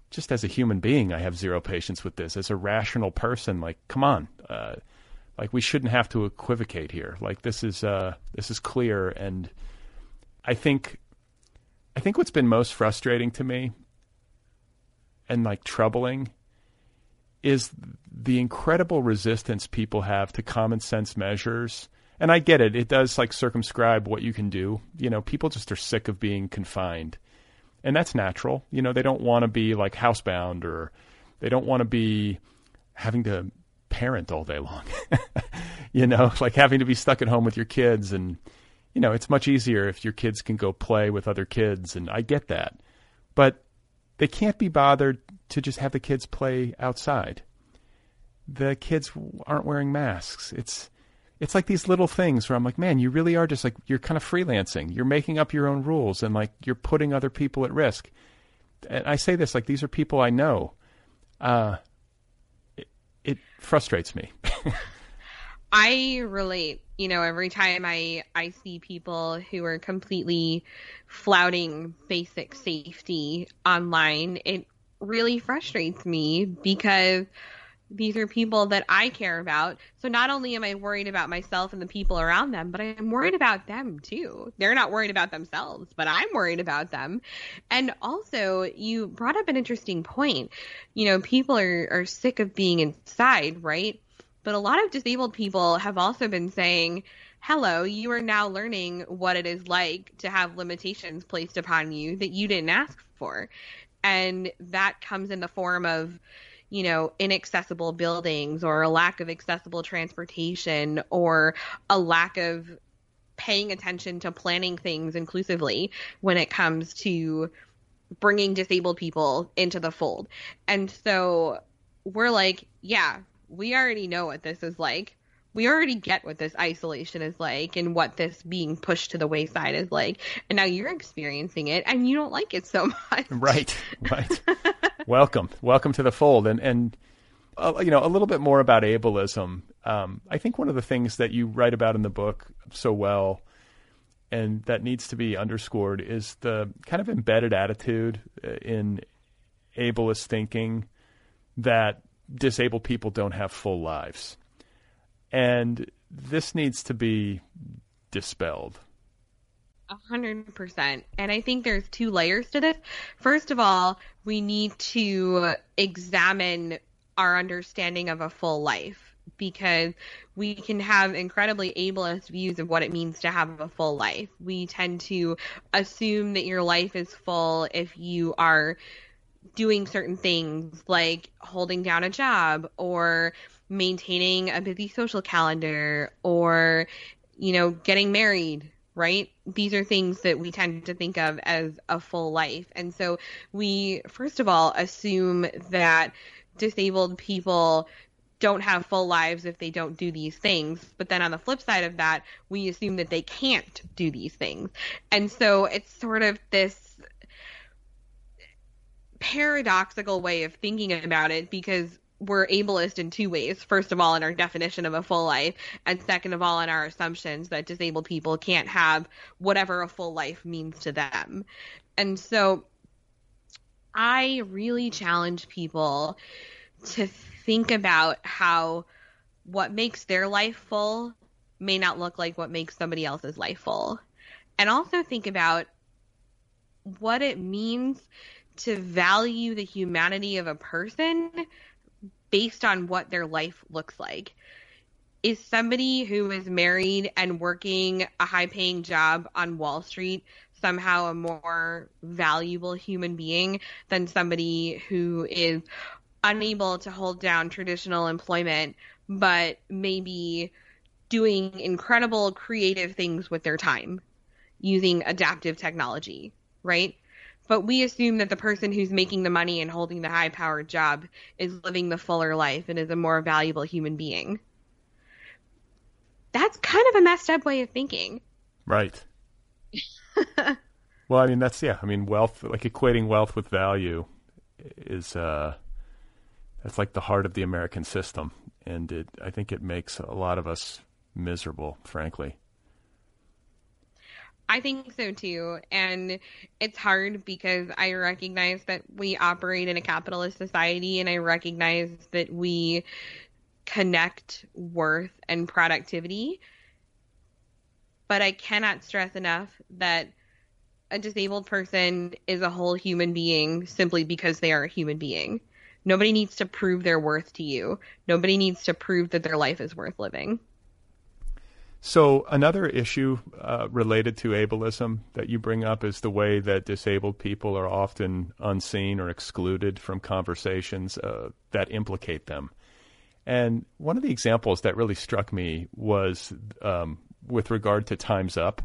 just as a human being, I have zero patience with this. As a rational person, like, come on, uh, like we shouldn't have to equivocate here. Like this is uh, this is clear, and I think I think what's been most frustrating to me and like troubling is the incredible resistance people have to common sense measures. And I get it. It does like circumscribe what you can do. You know, people just are sick of being confined. And that's natural. You know, they don't want to be like housebound, or they don't want to be having to parent all day long. You know, like having to be stuck at home with your kids. And, you know, it's much easier if your kids can go play with other kids. And I get that. But they can't be bothered to just have the kids play outside. The kids aren't wearing masks. It's it's like these little things where I'm like, man, you really are just like, you're kind of freelancing. You're making up your own rules, and like you're putting other people at risk. And I say this, like these are people I know. Uh, it, it frustrates me. I relate. You know, every time I, I see people who are completely flouting basic safety online, it really frustrates me because these are people that I care about. So not only am I worried about myself and the people around them, but I'm worried about them too. They're not worried about themselves, but I'm worried about them. And also, you brought up an interesting point. You know, people are, are sick of being inside, right? But a lot of disabled people have also been saying, hello, you are now learning what it is like to have limitations placed upon you that you didn't ask for. And that comes in the form of, you know, inaccessible buildings, or a lack of accessible transportation, or a lack of paying attention to planning things inclusively when it comes to bringing disabled people into the fold. And so we're like, yeah, we already know what this is like. We already get what this isolation is like and what this being pushed to the wayside is like. And now you're experiencing it and you don't like it so much. Right, right. Welcome. Welcome to the fold. And, and uh, you know, a little bit more about ableism. Um, I think one of the things that you write about in the book so well, and that needs to be underscored, is the kind of embedded attitude in ableist thinking that disabled people don't have full lives. And this needs to be dispelled. A hundred percent. And I think there's two layers to this. First of all, we need to examine our understanding of a full life, because we can have incredibly ableist views of what it means to have a full life. We tend to assume that your life is full if you are doing certain things like holding down a job, or maintaining a busy social calendar, or, you know, getting married, right? These are things that we tend to think of as a full life. And so we, first of all, assume that disabled people don't have full lives if they don't do these things. But then on the flip side of that, we assume that they can't do these things. And so it's sort of this paradoxical way of thinking about it, because we're ableist in two ways. First of all, in our definition of a full life, and second of all, in our assumptions that disabled people can't have whatever a full life means to them. And so I really challenge people to think about how what makes their life full may not look like what makes somebody else's life full. And also think about what it means to value the humanity of a person based on what their life looks like. Is somebody who is married and working a high-paying job on Wall Street somehow a more valuable human being than somebody who is unable to hold down traditional employment, but maybe doing incredible creative things with their time using adaptive technology, right? But we assume that the person who's making the money and holding the high-powered job is living the fuller life and is a more valuable human being. That's kind of a messed up way of thinking. Right. Well, I mean, that's, yeah, I mean, wealth, like equating wealth with value is, uh, that's like the heart of the American system. And it, I think it makes a lot of us miserable, frankly. I think so too. And it's hard because I recognize that we operate in a capitalist society, and I recognize that we connect worth and productivity. But I cannot stress enough that a disabled person is a whole human being simply because they are a human being. Nobody needs to prove their worth to you. Nobody needs to prove that their life is worth living. So another issue uh, related to ableism that you bring up is the way that disabled people are often unseen or excluded from conversations uh, that implicate them. And one of the examples that really struck me was um, with regard to Time's Up,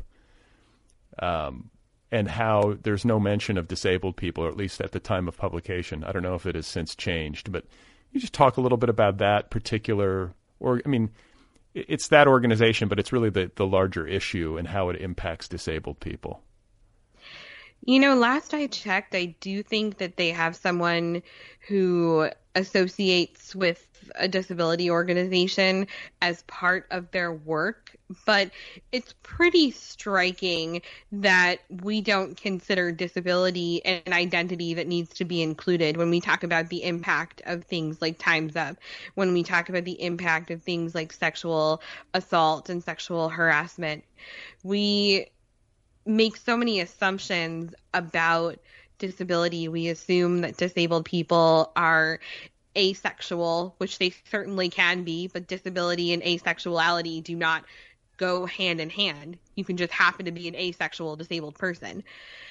um, and how there's no mention of disabled people, or at least at the time of publication. I don't know if it has since changed, but you just talk a little bit about that particular, or I mean, it's that organization, but it's really the, the larger issue and how it impacts disabled people. You know, last I checked, I do think that they have someone who associates with a disability organization as part of their work, but it's pretty striking that we don't consider disability an identity that needs to be included when we talk about the impact of things like Time's Up, when we talk about the impact of things like sexual assault and sexual harassment. We make so many assumptions about disability. We assume that disabled people are asexual, which they certainly can be, but disability and asexuality do not go hand in hand. You can just happen to be an asexual disabled person.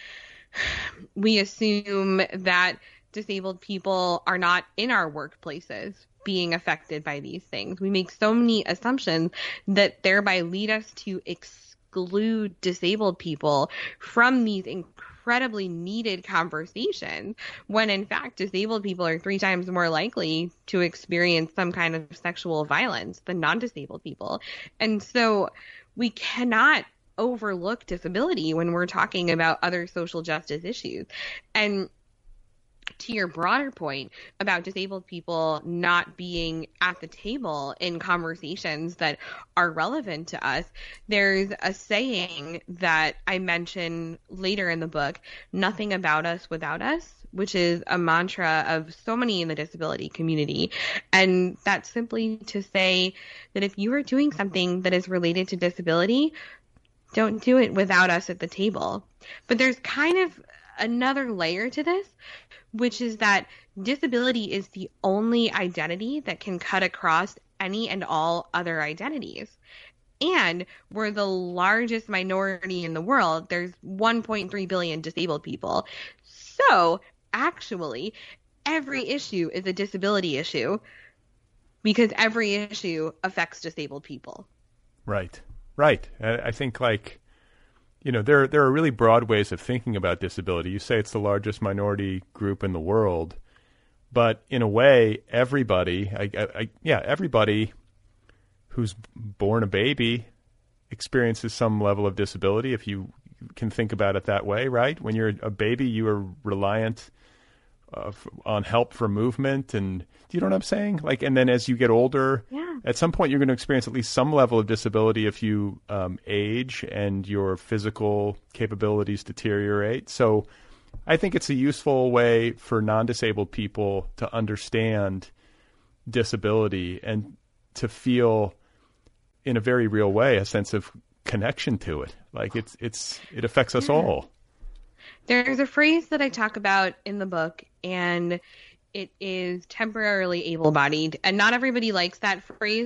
We assume that disabled people are not in our workplaces being affected by these things. We make so many assumptions that thereby lead us to exclude disabled people from these incredibly needed conversations, when in fact disabled people are three times more likely to experience some kind of sexual violence than non-disabled people. And so we cannot overlook disability when we're talking about other social justice issues. And to your broader point about disabled people not being at the table in conversations that are relevant to us, there's a saying that I mention later in the book, nothing about us without us, which is a mantra of so many in the disability community. And that's simply to say that if you are doing something that is related to disability, don't do it without us at the table. But there's kind of another layer to this, which is that disability is the only identity that can cut across any and all other identities. And we're the largest minority in the world. There's one point three billion disabled people. So actually, every issue is a disability issue because every issue affects disabled people. Right, right. I think like, you know, there there are really broad ways of thinking about disability. You say it's the largest minority group in the world, but in a way, everybody, I, I, I, yeah, everybody who's born a baby experiences some level of disability, if you can think about it that way, right? When you're a baby, you are reliant uh, f- on help for movement, and do you know what I'm saying? Like, and then as you get older, yeah. At some point you're going to experience at least some level of disability if you um, age and your physical capabilities deteriorate. So I think it's a useful way for non-disabled people to understand disability and to feel in a very real way a sense of connection to it. Like it's it's it affects us yeah. all. There's a phrase that I talk about in the book, and it is temporarily able-bodied. And not everybody likes that phrase,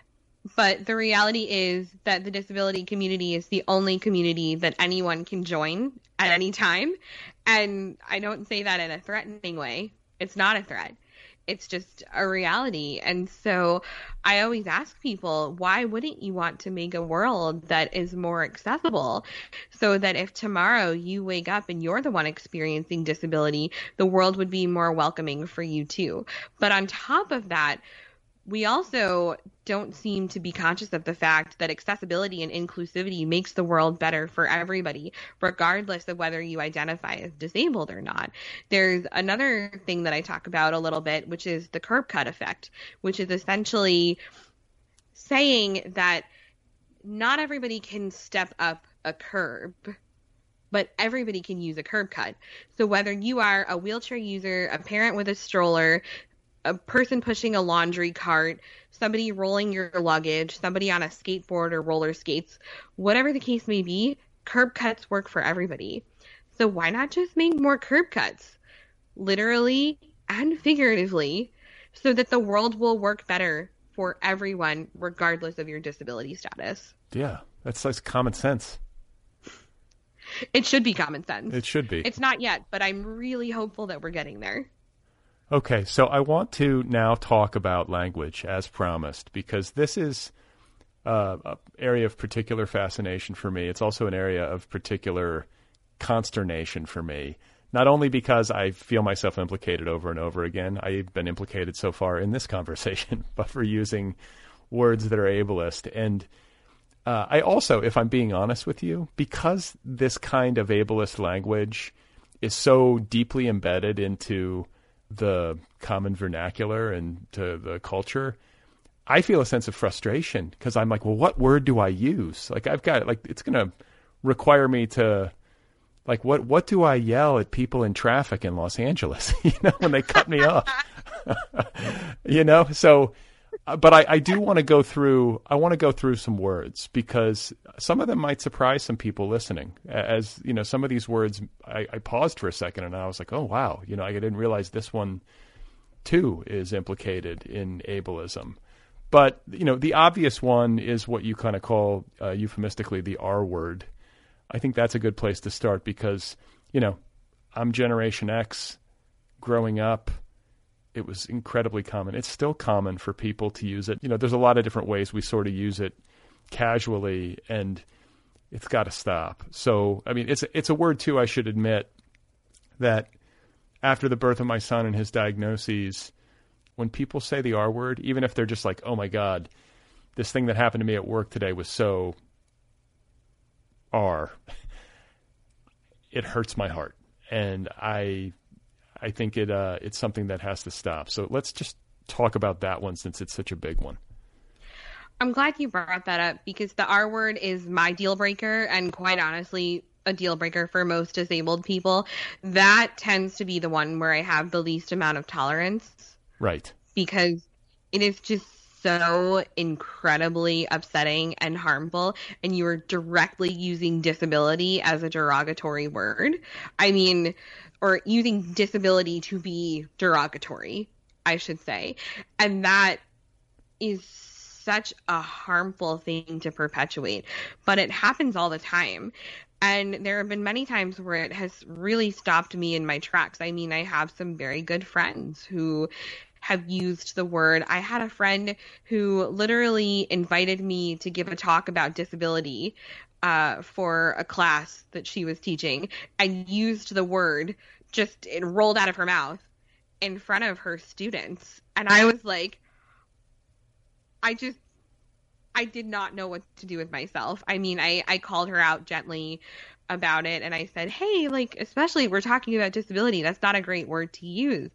but the reality is that the disability community is the only community that anyone can join at any time. And I don't say that in a threatening way. It's not a threat. It's just a reality. And so I always ask people, why wouldn't you want to make a world that is more accessible so that if tomorrow you wake up and you're the one experiencing disability, the world would be more welcoming for you too. But on top of that, we also don't seem to be conscious of the fact that accessibility and inclusivity makes the world better for everybody, regardless of whether you identify as disabled or not. There's another thing that I talk about a little bit, which is the curb cut effect, which is essentially saying that not everybody can step up a curb, but everybody can use a curb cut. So whether you are a wheelchair user, a parent with a stroller, a person pushing a laundry cart, somebody rolling your luggage, somebody on a skateboard or roller skates, whatever the case may be, curb cuts work for everybody. So why not just make more curb cuts, literally and figuratively, so that the world will work better for everyone, regardless of your disability status? Yeah, that's like common sense. It should be common sense. It should be. It's not yet, but I'm really hopeful that we're getting there. Okay, so I want to now talk about language as promised, because this is uh, an area of particular fascination for me. It's also an area of particular consternation for me, not only because I feel myself implicated over and over again. I've been implicated so far in this conversation, but for using words that are ableist. And uh, I also, if I'm being honest with you, because this kind of ableist language is so deeply embedded into the common vernacular and to the culture, I feel a sense of frustration because I'm like, well, what word do I use? Like, I've got, like, it's going to require me to, like, what, what do I yell at people in traffic in Los Angeles, you know, when they cut me off, you know? So, uh, but I, I do want to go through, I want to go through some words because some of them might surprise some people listening. As, you know, some of these words, I, I paused for a second and I was like, oh, wow, you know, I didn't realize this one too is implicated in ableism. But, you know, the obvious one is what you kind of call uh, euphemistically the R word. I think that's a good place to start because, you know, I'm Generation X. Growing up, it was incredibly common. It's still common for people to use it. You know, there's a lot of different ways we sort of use it casually, and it's got to stop. So, I mean, it's it's a word, too, I should admit, that after the birth of my son and his diagnoses, when people say the R word, even if they're just like, oh, my God, this thing that happened to me at work today was so R, it hurts my heart. And I I think it uh, it's something that has to stop. So let's just talk about that one since it's such a big one. I'm glad you brought that up because the R word is my deal breaker, and quite honestly, a deal breaker for most disabled people. That tends to be the one where I have the least amount of tolerance. Right. Because it is just so incredibly upsetting and harmful, and you are directly using disability as a derogatory word. I mean, or using disability to be derogatory, I should say. And that is such a harmful thing to perpetuate, but it happens all the time. And there have been many times where it has really stopped me in my tracks. I mean, I have some very good friends who have used the word. I had a friend who literally invited me to give a talk about disability uh, for a class that she was teaching and used the word, just it rolled out of her mouth in front of her students. And I was like, I just, I did not know what to do with myself. I mean, I, I called her out gently about it and I said, hey, like, especially we're talking about disability, that's not a great word to use.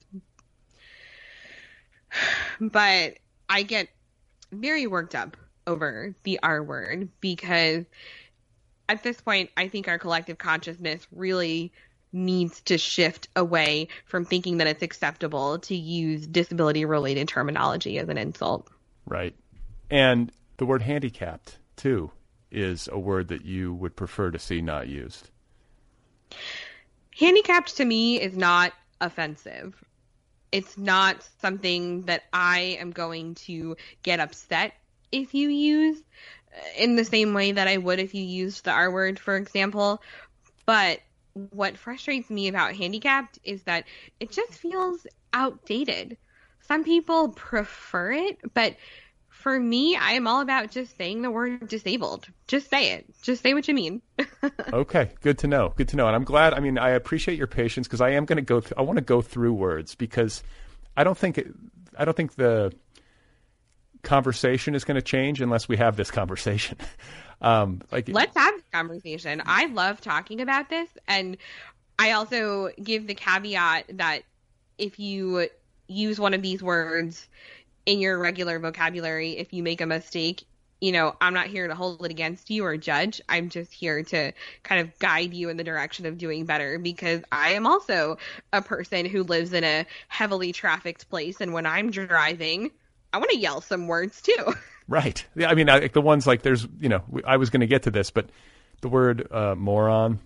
But I get very worked up over the R word because at this point, I think our collective consciousness really needs to shift away from thinking that it's acceptable to use disability-related terminology as an insult. Right. And the word handicapped, too, is a word that you would prefer to see not used. Handicapped to me is not offensive. It's not something that I am going to get upset if you use in the same way that I would if you used the R word, for example. But what frustrates me about handicapped is that it just feels outdated. Some people prefer it, but for me, I am all about just saying the word disabled. Just say it. Just say what you mean. Okay, good to know. Good to know. And I'm glad. I mean, I appreciate your patience because I am going to go. Th- I want to go through words because I don't think it, I don't think the conversation is going to change unless we have this conversation. um, like, let's have this conversation. I love talking about this, and I also give the caveat that if you use one of these words in your regular vocabulary, if you make a mistake, you know, I'm not here to hold it against you or judge. I'm just here to kind of guide you in the direction of doing better, because I am also a person who lives in a heavily trafficked place. And when I'm driving, I want to yell some words too. Right. Yeah. I mean, I, the ones like there's, you know, I was going to get to this, but the word uh, moron,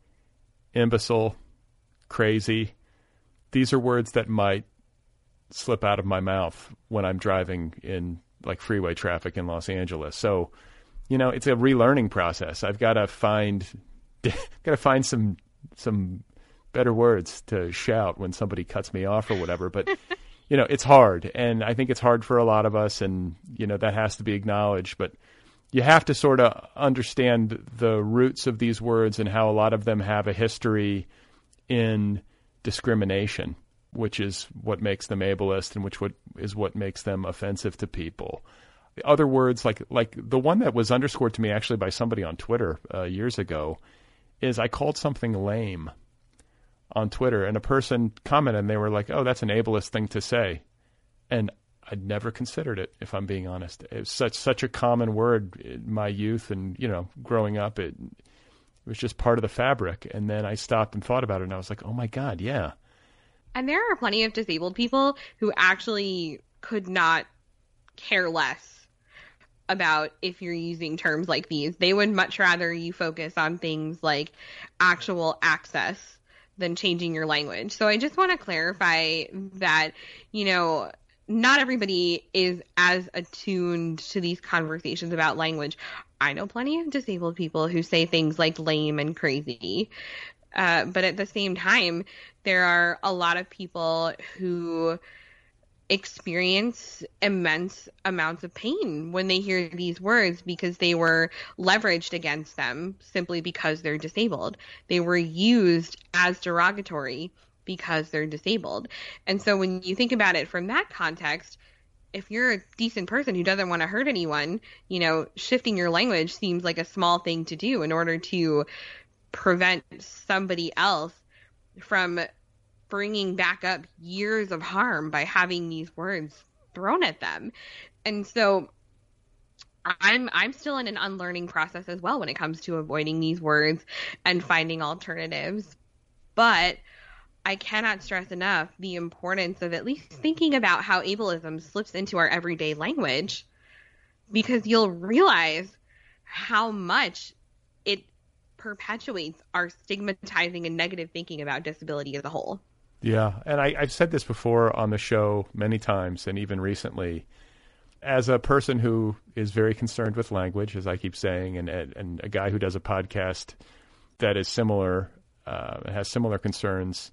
imbecile, crazy, these are words that might slip out of my mouth when I'm driving in like freeway traffic in Los Angeles. So, you know, it's a relearning process. I've got to find, got to find some, some better words to shout when somebody cuts me off or whatever. But, you know, it's hard. And I think it's hard for a lot of us. And, you know, that has to be acknowledged. But you have to sort of understand the roots of these words and how a lot of them have a history in discrimination, which is what makes them ableist and which what is what makes them offensive to people. The other words, like like the one that was underscored to me actually by somebody on Twitter uh, years ago, is I called something lame on Twitter, and a person commented, and they were like, "Oh, that's an ableist thing to say," and I'd never considered it, if I'm being honest. It was such such a common word in my youth, and you know, growing up, it, it was just part of the fabric. And then I stopped and thought about it, and I was like, "Oh my God, yeah." And there are plenty of disabled people who actually could not care less about if you're using terms like these. They would much rather you focus on things like actual access than changing your language. So I just want to clarify that, you know, not everybody is as attuned to these conversations about language. I know plenty of disabled people who say things like lame and crazy. Uh, but at the same time, there are a lot of people who experience immense amounts of pain when they hear these words because they were leveraged against them simply because they're disabled. They were used as derogatory because they're disabled. And so when you think about it from that context, if you're a decent person who doesn't want to hurt anyone, you know, shifting your language seems like a small thing to do in order to prevent somebody else from bringing back up years of harm by having these words thrown at them. And so I'm I'm still in an unlearning process as well when it comes to avoiding these words and finding alternatives. But I cannot stress enough the importance of at least thinking about how ableism slips into our everyday language, because you'll realize how much it perpetuates our stigmatizing and negative thinking about disability as a whole. Yeah, and I, I've said this before on the show many times, and even recently, as a person who is very concerned with language, as I keep saying, and and a guy who does a podcast that is similar, uh, has similar concerns,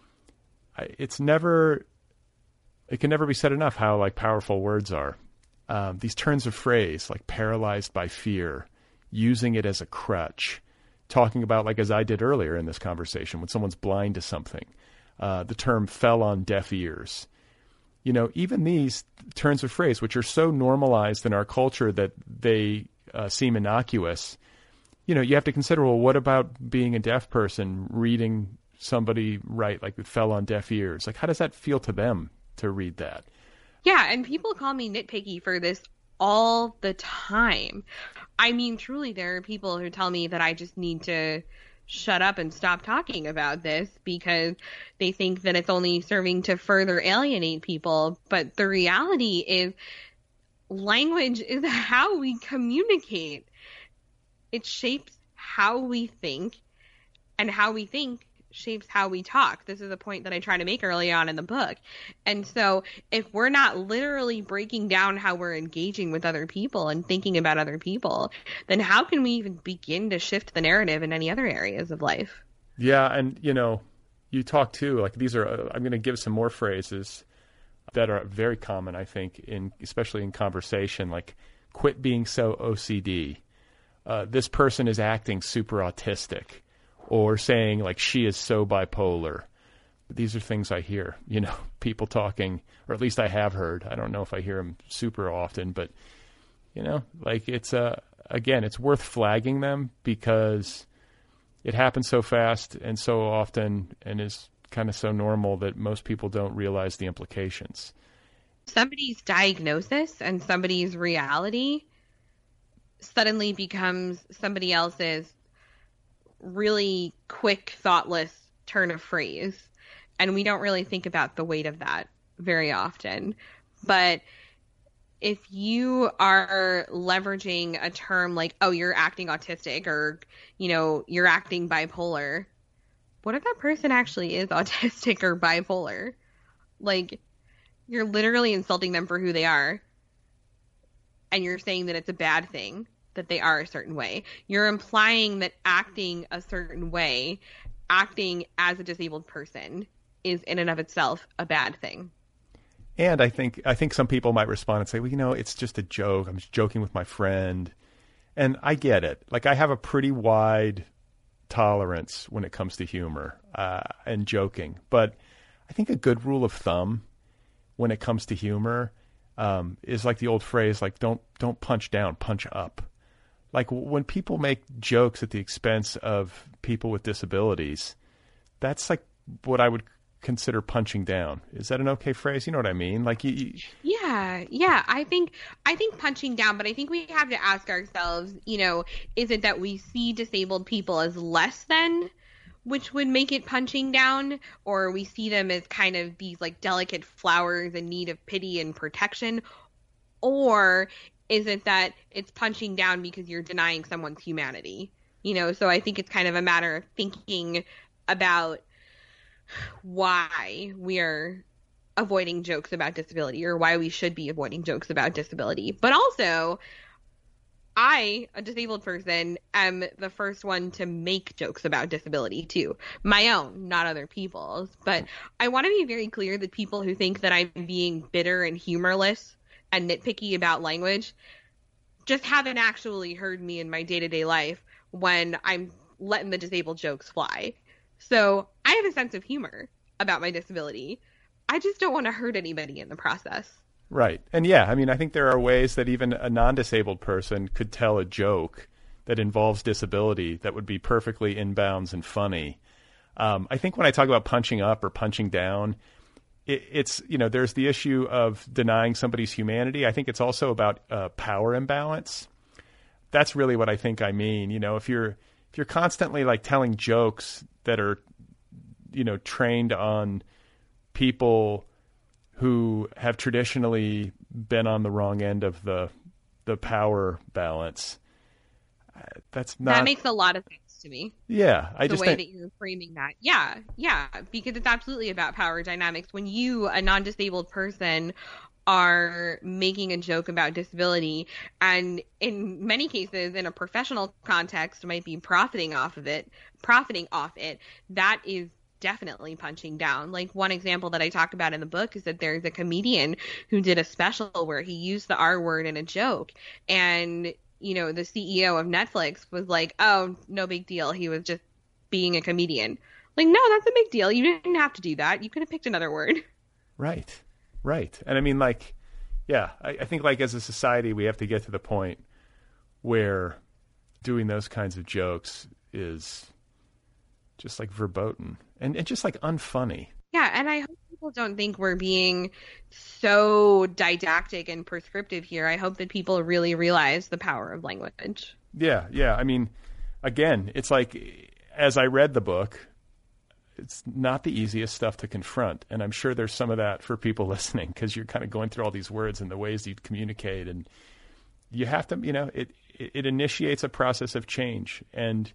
I, it's never, it can never be said enough how like powerful words are. Um, these turns of phrase, like paralyzed by fear, using it as a crutch, talking about, like as I did earlier in this conversation, when someone's blind to something. Uh, the term fell on deaf ears. You know, even these turns of phrase, which are so normalized in our culture that they uh, seem innocuous, you know, you have to consider, well, what about being a deaf person reading somebody write, like it fell on deaf ears? Like, how does that feel to them to read that? Yeah, and people call me nitpicky for this all the time. I mean, truly, there are people who tell me that I just need to shut up and stop talking about this because they think that it's only serving to further alienate people. But the reality is language is how we communicate. It shapes how we think, and how we think shapes how we talk. This is a point that I try to make early on in the book. And so if we're not literally breaking down how we're engaging with other people and thinking about other people, then how can we even begin to shift the narrative in any other areas of life? Yeah. And, you know, you talk too, like these are, uh, I'm going to give some more phrases that are very common, I think, in especially in conversation, like quit being so O C D. Uh, this person is acting super autistic. Or saying, like, she is so bipolar. These are things I hear, you know, people talking, or at least I have heard. I don't know if I hear them super often, but, you know, like it's, uh, again, it's worth flagging them because it happens so fast and so often and is kind of so normal that most people don't realize the implications. Somebody's diagnosis and somebody's reality suddenly becomes somebody else's really quick, thoughtless turn of phrase. And we don't really think about the weight of that very often. But if you are leveraging a term like, oh, you're acting autistic, or, you know, you're acting bipolar, what if that person actually is autistic or bipolar? Like, you're literally insulting them for who they are. And you're saying that it's a bad thing that they are a certain way. You're implying that acting a certain way, acting as a disabled person, is in and of itself a bad thing. And I think I think some people might respond and say, well, you know, it's just a joke. I'm just joking with my friend. And I get it. Like, I have a pretty wide tolerance when it comes to humor uh, and joking. But I think a good rule of thumb when it comes to humor um, is like the old phrase, like, don't don't punch down, punch up. Like, when people make jokes at the expense of people with disabilities, that's like what I would consider punching down. Is that an okay phrase? You know what I mean? Like, you, you... yeah, yeah. I think I think punching down, but I think we have to ask ourselves, you know, is it that we see disabled people as less than, which would make it punching down, or we see them as kind of these like delicate flowers in need of pity and protection, or is it that it's punching down because you're denying someone's humanity? You know, so I think it's kind of a matter of thinking about why we are avoiding jokes about disability, or why we should be avoiding jokes about disability. But also, I, a disabled person, am the first one to make jokes about disability too. My own, not other people's. But I want to be very clear that people who think that I'm being bitter and humorless and nitpicky about language just haven't actually heard me in my day-to-day life when I'm letting the disabled jokes fly. So I have a sense of humor about my disability. I just don't want to hurt anybody in the process. Right. And yeah, I mean, I think there are ways that even a non-disabled person could tell a joke that involves disability that would be perfectly in bounds and funny. Um, I think when I talk about punching up or punching down, it, it's, you know, there's the issue of denying somebody's humanity. I think it's also about uh, power imbalance. That's really what I think I mean. You know, if you're if you're constantly like telling jokes that are, you know, trained on people who have traditionally been on the wrong end of the the power balance, that's not... That makes a lot of sense to me. Yeah, I the just way think... that you're framing that. Yeah, yeah, because it's absolutely about power dynamics. When you, a non-disabled person, are making a joke about disability, and in many cases, in a professional context, might be profiting off of it, profiting off it, that is definitely punching down. Like, one example that I talk about in the book is that there's a comedian who did a special where he used the R word in a joke, and, you know, the C E O of Netflix was like, oh, no big deal, he was just being a comedian. Like, no, that's a big deal. You didn't have to do that. You could have picked another word. Right. Right. And I mean, like, yeah, I, I think like as a society, we have to get to the point where doing those kinds of jokes is just like verboten and, and just like unfunny. Yeah. And I hope people don't think we're being so didactic and prescriptive here. I hope that people really realize the power of language. Yeah. Yeah. I mean, again, it's like, as I read the book, it's not the easiest stuff to confront. And I'm sure there's some of that for people listening, because you're kind of going through all these words and the ways you communicate. And you have to, you know, it, it, it initiates a process of change. And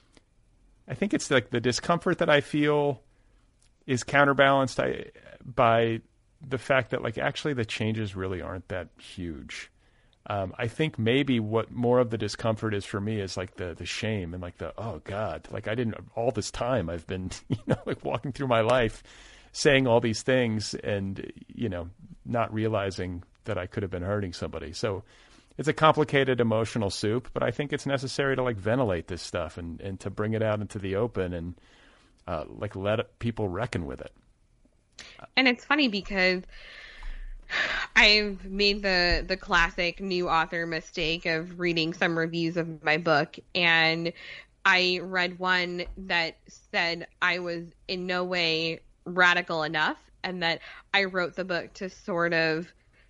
I think it's like the discomfort that I feel is counterbalanced by the fact that, like, actually the changes really aren't that huge. Um, I think maybe what more of the discomfort is for me is like the the shame and like the, oh God, like I didn't, all this time I've been, you know, like walking through my life saying all these things and, you know, not realizing that I could have been hurting somebody. So it's a complicated emotional soup, but I think it's necessary to like ventilate this stuff and, and to bring it out into the open and uh, like let people reckon with it. And it's funny because I've made the the classic new author mistake of reading some reviews of my book, and I read one that said I was in no way radical enough, and that I wrote the book to sort of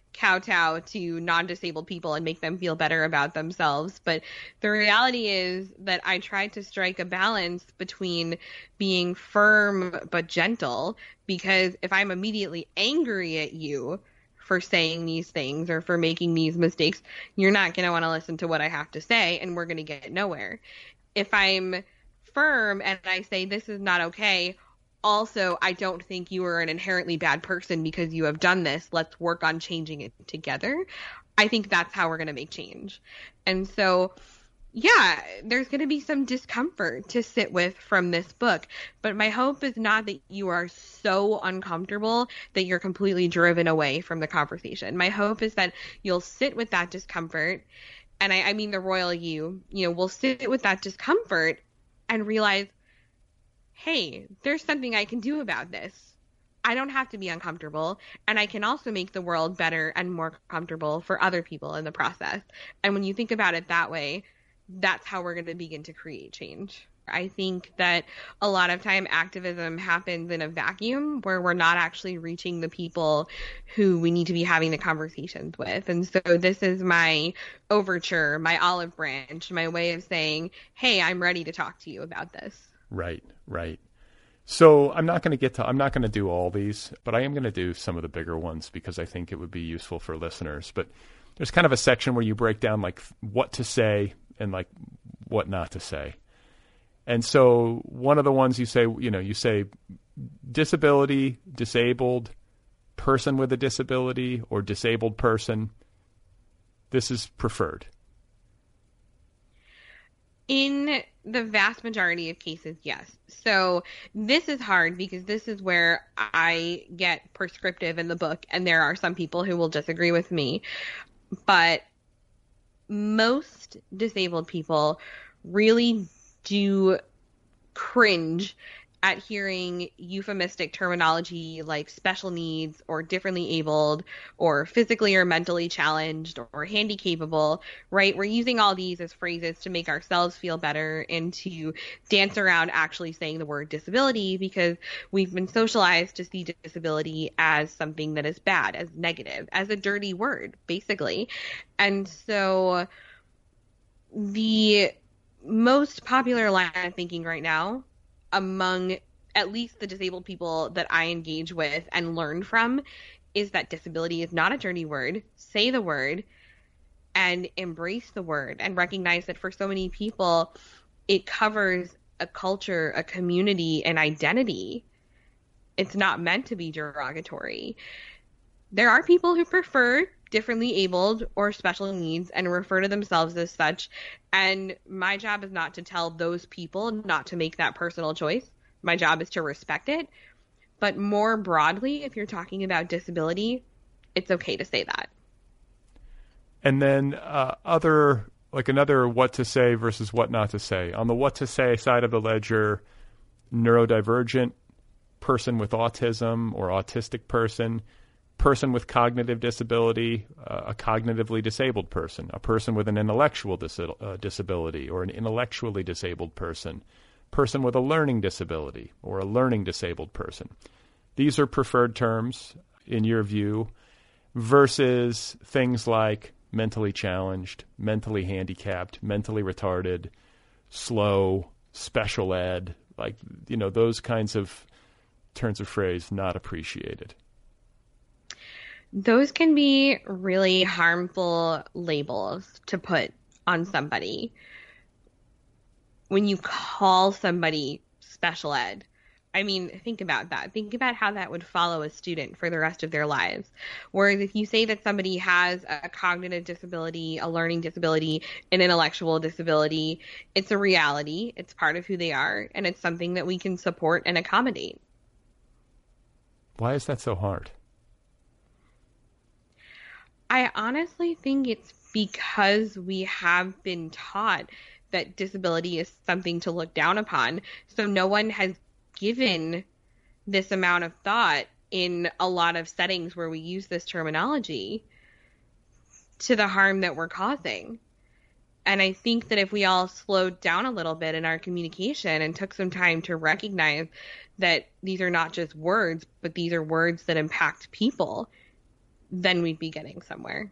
kowtow to non-disabled people and make them feel better about themselves. But the reality is that I try to strike a balance between being firm but gentle, because if I'm immediately angry at you for saying these things or for making these mistakes, you're not going to want to listen to what I have to say, and we're going to get nowhere. If I'm firm and I say this is not okay, also, I don't think you are an inherently bad person because you have done this. Let's work on changing it together. I think that's how we're going to make change. And so, yeah, there's going to be some discomfort to sit with from this book. But my hope is not that you are so uncomfortable that you're completely driven away from the conversation. My hope is that you'll sit with that discomfort. And I, I mean the royal you, you know, will sit with that discomfort and realize, hey, there's something I can do about this. I don't have to be uncomfortable, and I can also make the world better and more comfortable for other people in the process. And when you think about it that way, that's how we're going to begin to create change. I think that a lot of time activism happens in a vacuum where we're not actually reaching the people who we need to be having the conversations with. And so this is my overture, my olive branch, my way of saying, hey, I'm ready to talk to you about this. Right, right. So I'm not going to get to, I'm not going to do all these, but I am going to do some of the bigger ones because I think it would be useful for listeners. But there's kind of a section where you break down like what to say and like what not to say. And so one of the ones you say, you know, you say disability, disabled, person with a disability, or disabled person. This is preferred. In the vast majority of cases, yes. So this is hard because this is where I get prescriptive in the book, and there are some people who will disagree with me. But most disabled people really do cringe at hearing euphemistic terminology like special needs or differently abled or physically or mentally challenged or handicapable, right? We're using all these as phrases to make ourselves feel better and to dance around actually saying the word disability because we've been socialized to see disability as something that is bad, as negative, as a dirty word, basically. And so the most popular line of thinking right now among at least the disabled people that I engage with and learn from is that disability is not a dirty word. Say the word and embrace the word and recognize that for so many people, it covers a culture, a community, an identity. It's not meant to be derogatory. There are people who prefer differently abled or special needs and refer to themselves as such. And my job is not to tell those people not to make that personal choice. My job is to respect it. But more broadly, if you're talking about disability, it's okay to say that. And then uh, other, like another what to say versus what not to say. On the what to say side of the ledger, neurodivergent, person with autism or autistic person, person with cognitive disability, uh, a cognitively disabled person, a person with an intellectual dis- uh, disability or an intellectually disabled person, person with a learning disability or a learning disabled person. These are preferred terms in your view versus things like mentally challenged, mentally handicapped, mentally retarded, slow, special ed, like, you know, those kinds of turns of phrase not appreciated. Those can be really harmful labels to put on somebody. When you call somebody special ed, I mean, think about that. Think about how that would follow a student for the rest of their lives. Whereas if you say that somebody has a cognitive disability, a learning disability, an intellectual disability, it's a reality. It's part of who they are, and it's something that we can support and accommodate. Why is that so hard? I honestly think it's because we have been taught that disability is something to look down upon. So no one has given this amount of thought in a lot of settings where we use this terminology to the harm that we're causing. And I think that if we all slowed down a little bit in our communication and took some time to recognize that these are not just words, but these are words that impact people, then we'd be getting somewhere.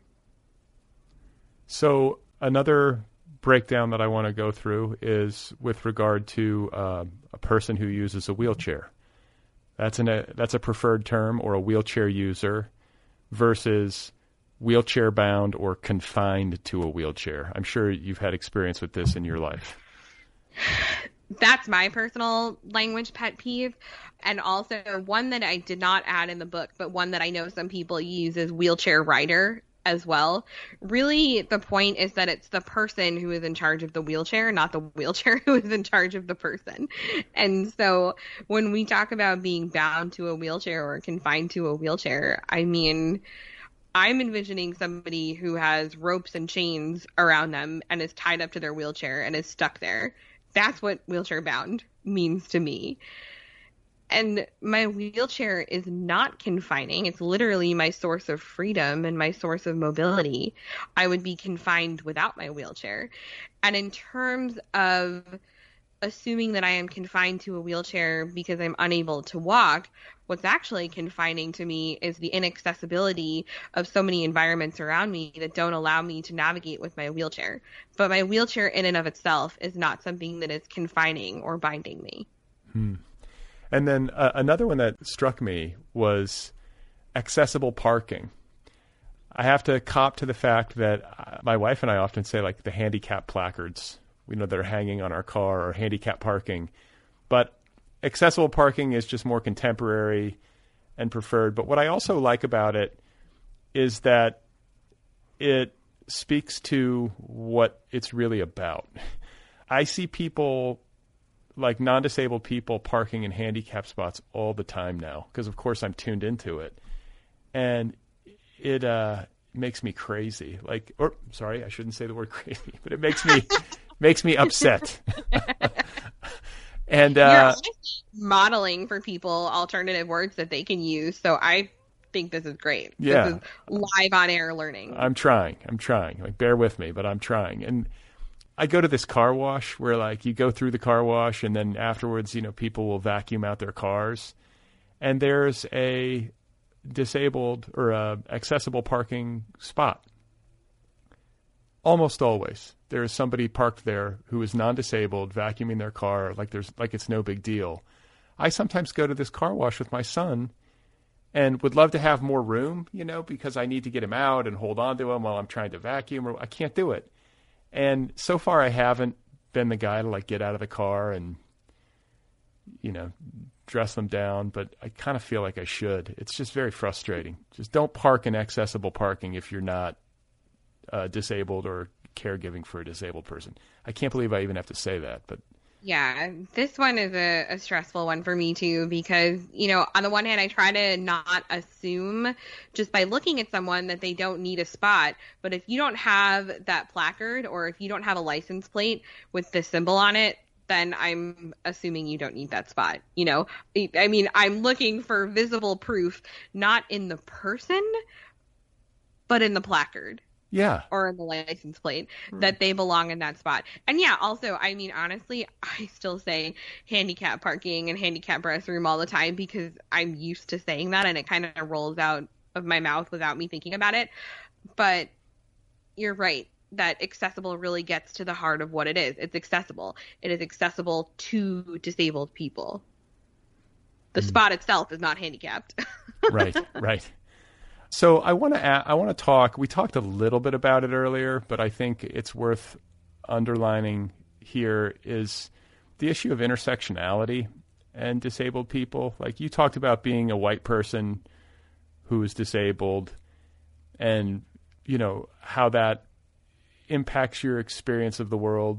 So another breakdown that I want to go through is with regard to uh, a person who uses a wheelchair. That's an, a that's a preferred term, or a wheelchair user, versus wheelchair bound or confined to a wheelchair. I'm sure you've had experience with this in your life. That's my personal language pet peeve. And also one that I did not add in the book, but one that I know some people use is wheelchair rider as well. Really, the point is that it's the person who is in charge of the wheelchair, not the wheelchair who is in charge of the person. And so when we talk about being bound to a wheelchair or confined to a wheelchair, I mean, I'm envisioning somebody who has ropes and chains around them and is tied up to their wheelchair and is stuck there. That's what wheelchair bound means to me. And my wheelchair is not confining. It's literally my source of freedom and my source of mobility. I would be confined without my wheelchair. And in terms of assuming that I am confined to a wheelchair because I'm unable to walk, what's actually confining to me is the inaccessibility of so many environments around me that don't allow me to navigate with my wheelchair. But my wheelchair in and of itself is not something that is confining or binding me. Hmm. And then uh, another one that struck me was accessible parking. I have to cop to the fact that uh, my wife and I often say, like, the handicap placards, we know they're hanging on our car, or handicap parking. But accessible parking is just more contemporary and preferred. But what I also like about it is that it speaks to what it's really about. I see people, like non-disabled people, parking in handicap spots all the time now, because of course I'm tuned into it. And it uh, makes me crazy. Like, or sorry, I shouldn't say the word crazy, but it makes me makes me upset. And uh, you're modeling for people alternative words that they can use. So I think this is great. Yeah. This is live on air learning. I'm trying. I'm trying. Like, bear with me, but I'm trying. And I go to this car wash where, like, you go through the car wash and then afterwards, you know, people will vacuum out their cars. And there's a disabled or a accessible parking spot. Almost always. There is somebody parked there who is non-disabled, vacuuming their car like there's like it's no big deal. I sometimes go to this car wash with my son and would love to have more room, you know, because I need to get him out and hold on to him while I'm trying to vacuum. Or I can't do it. And so far I haven't been the guy to, like, get out of the car and, you know, dress them down, but I kind of feel like I should. It's just very frustrating. Just don't park in accessible parking if you're not uh, disabled or caregiving for a disabled person. I can't believe I even have to say that, but yeah, this one is a, a stressful one for me too, because, you know, on the one hand, I try to not assume just by looking at someone that they don't need a spot. But if you don't have that placard, or if you don't have a license plate with the symbol on it, then I'm assuming you don't need that spot. You know, I mean, I'm looking for visible proof, not in the person, but in the placard. Yeah. Or in the license plate, that they belong in that spot. And yeah, also, I mean, honestly, I still say handicap parking and handicap restroom all the time because I'm used to saying that and it kind of rolls out of my mouth without me thinking about it. But you're right, that accessible really gets to the heart of what it is. It's accessible. It is accessible to disabled people. The mm. spot itself is not handicapped. Right, right. So I want to I want to talk. We talked a little bit about it earlier, but I think it's worth underlining here is the issue of intersectionality and disabled people. Like, you talked about being a white person who is disabled, and you know how that impacts your experience of the world.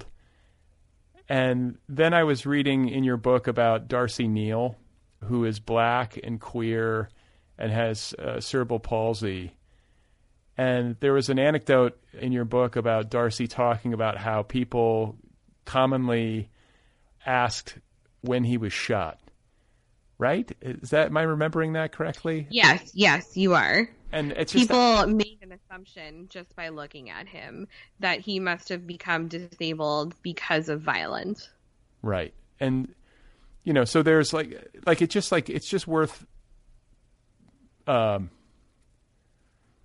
And then I was reading in your book about Darcy Neal, who is black and queer and has uh, cerebral palsy. And there was an anecdote in your book about Darcy talking about how people commonly asked when he was shot. Right? Is that, am I remembering that correctly? Yes, yes, you are. And it's just people that- made an assumption just by looking at him that he must have become disabled because of violence. Right. And, you know, so there's like, like, it's just like, it's just worth, Um,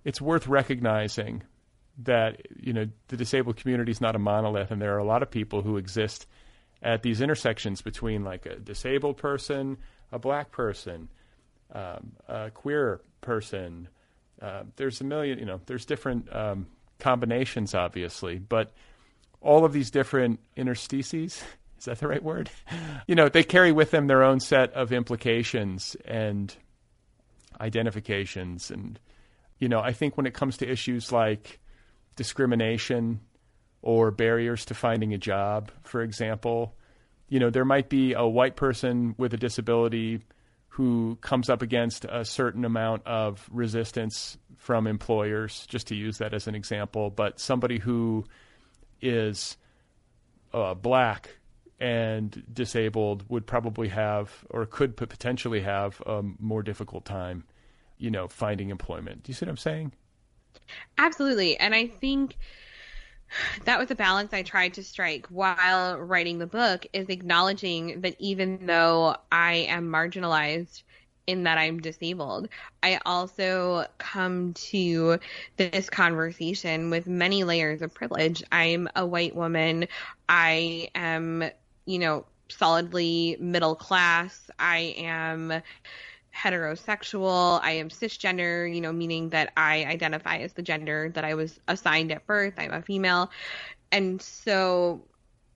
it's worth recognizing that, you know, the disabled community is not a monolith, and there are a lot of people who exist at these intersections between like a disabled person, a black person, um, a queer person. Uh, there's a million, you know, there's different um, combinations, obviously, but all of these different interstices, is that the right word? You know, they carry with them their own set of implications and identifications. And, you know, I think when it comes to issues like discrimination or barriers to finding a job, for example, you know, there might be a white person with a disability who comes up against a certain amount of resistance from employers, just to use that as an example, but somebody who is uh, black and disabled would probably have, or could potentially have, a more difficult time, you know, finding employment. Do you see what I'm saying? Absolutely. And I think that was a balance I tried to strike while writing the book, is acknowledging that even though I am marginalized in that I'm disabled, I also come to this conversation with many layers of privilege. I'm a white woman. I am, you know, solidly middle class. I am heterosexual. I am cisgender, you know, meaning that I identify as the gender that I was assigned at birth. I'm a female. And so